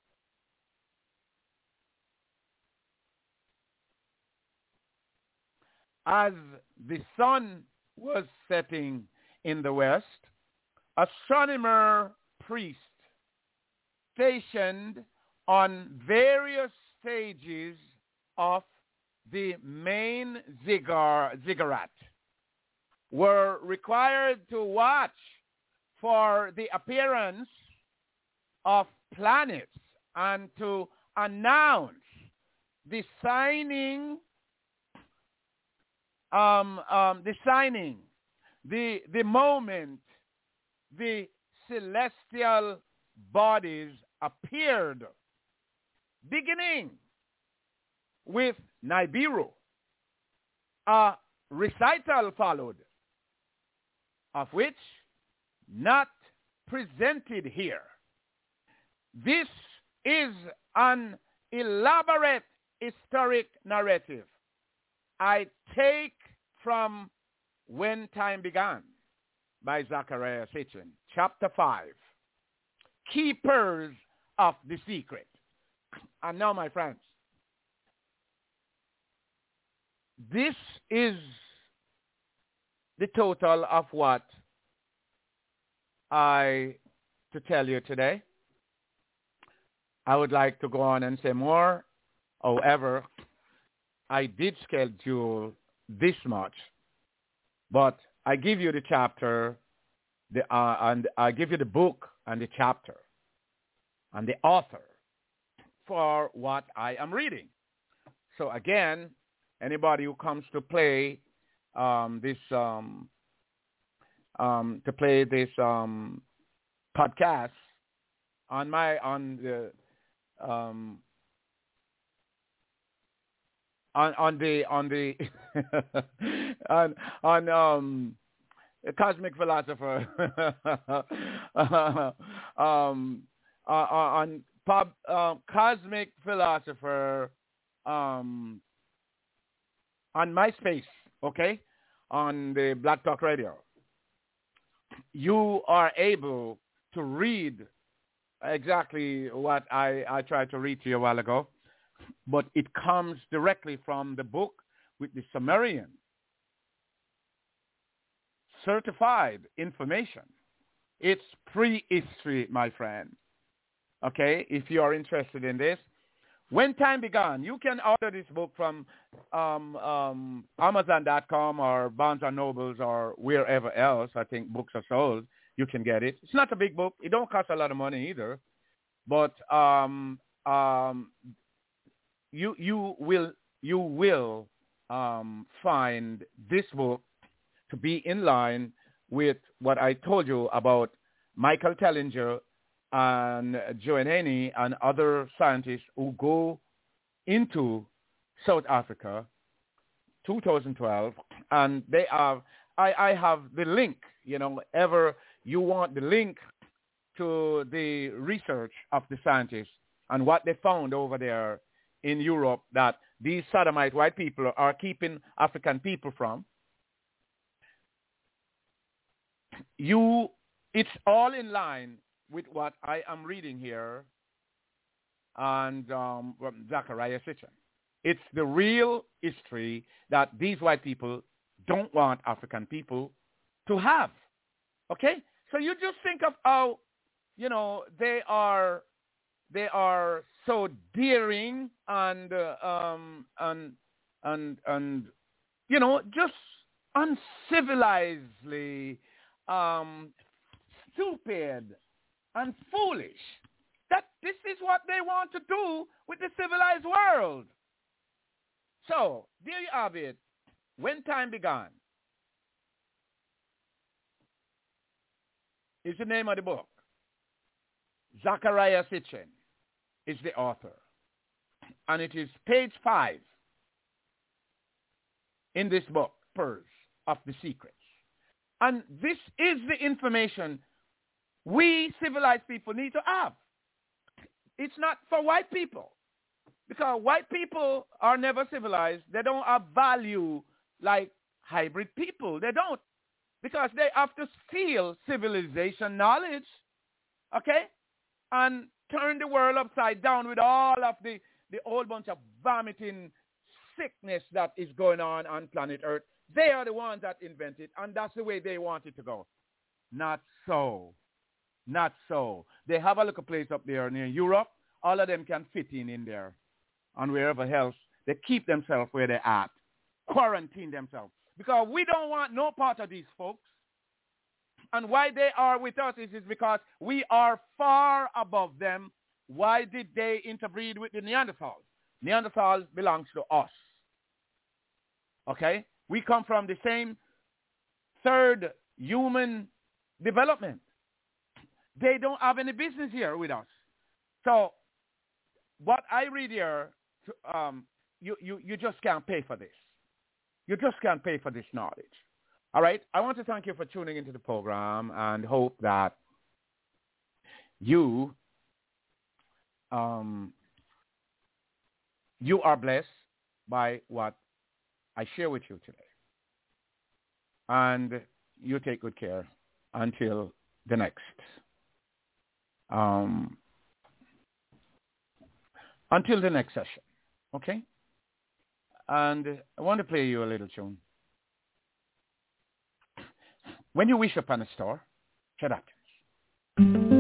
As the sun was setting in the west, astronomer priests stationed on various stages of the main ziggurat were required to watch for the appearance of planets and to announce the signing, the moment the celestial bodies appeared, beginning with Nibiru. A recital followed, of which not presented here. This is an elaborate historic narrative I take from When Time Began by Zecharia Sitchin, chapter 5, Keepers of the Secret. And now, my friends, this is the total of what to tell you today. I would like to go on and say more. However, I did schedule this much, but I give you the chapter, and I give you the book and the chapter and the author for what I am reading. So again, anybody who comes to play this podcast on the Cosmic Philosopher Cosmic Philosopher on MySpace, okay, on the Black Talk Radio, you are able to read exactly what I tried to read to you a while ago, but it comes directly from the book with the Sumerian certified information. It's prehistory, my friend. Okay, if you are interested in this. When Time Began, you can order this book from Amazon.com or Barnes & Nobles or wherever else I think books are sold. You can get it. It's not a big book. It don't cost a lot of money either. But you will find this book to be in line with what I told you about Michael Tellinger and Joanne Haney and other scientists who go into South Africa 2012, and they have I have the link, ever you want the link to the research of the scientists and what they found over there in Europe that these sodomite white people are keeping African people from. It's all in line with what I am reading here and Zecharia Sitchin. It's the real history that these white people don't want African people to have. Okay? So you just think of how, they are so daring and just uncivilizedly stupid and foolish. That this is what they want to do with the civilized world. So, there you have it. When Time Began is the name of the book. Zecharia Sitchin is the author. And it is page 5 in this book, Pearls of the Secrets. And this is the information we civilized people need to have. It's not for white people. Because white people are never civilized. They don't have value like hybrid people. They don't. Because they have to steal civilization knowledge, okay, and turn the world upside down with all of the whole bunch of vomiting sickness that is going on planet Earth. They are the ones that invent it, and that's the way they want it to go. Not so. Not so. They have a little place up there near Europe. All of them can fit in there. And wherever else, they keep themselves where they're at. Quarantine themselves. Because we don't want no part of these folks. And why they are with us is because we are far above them. Why did they interbreed with the Neanderthals? Neanderthals belongs to us. Okay? We come from the same third human development. They don't have any business here with us. So what I read here, you just can't pay for this. You just can't pay for this knowledge. All right? I want to thank you for tuning into the program and hope that you you are blessed by what I share with you today. And you take good care until the next. Until the next session. Okay? And I want to play you a little tune. When you wish upon a star, shut up.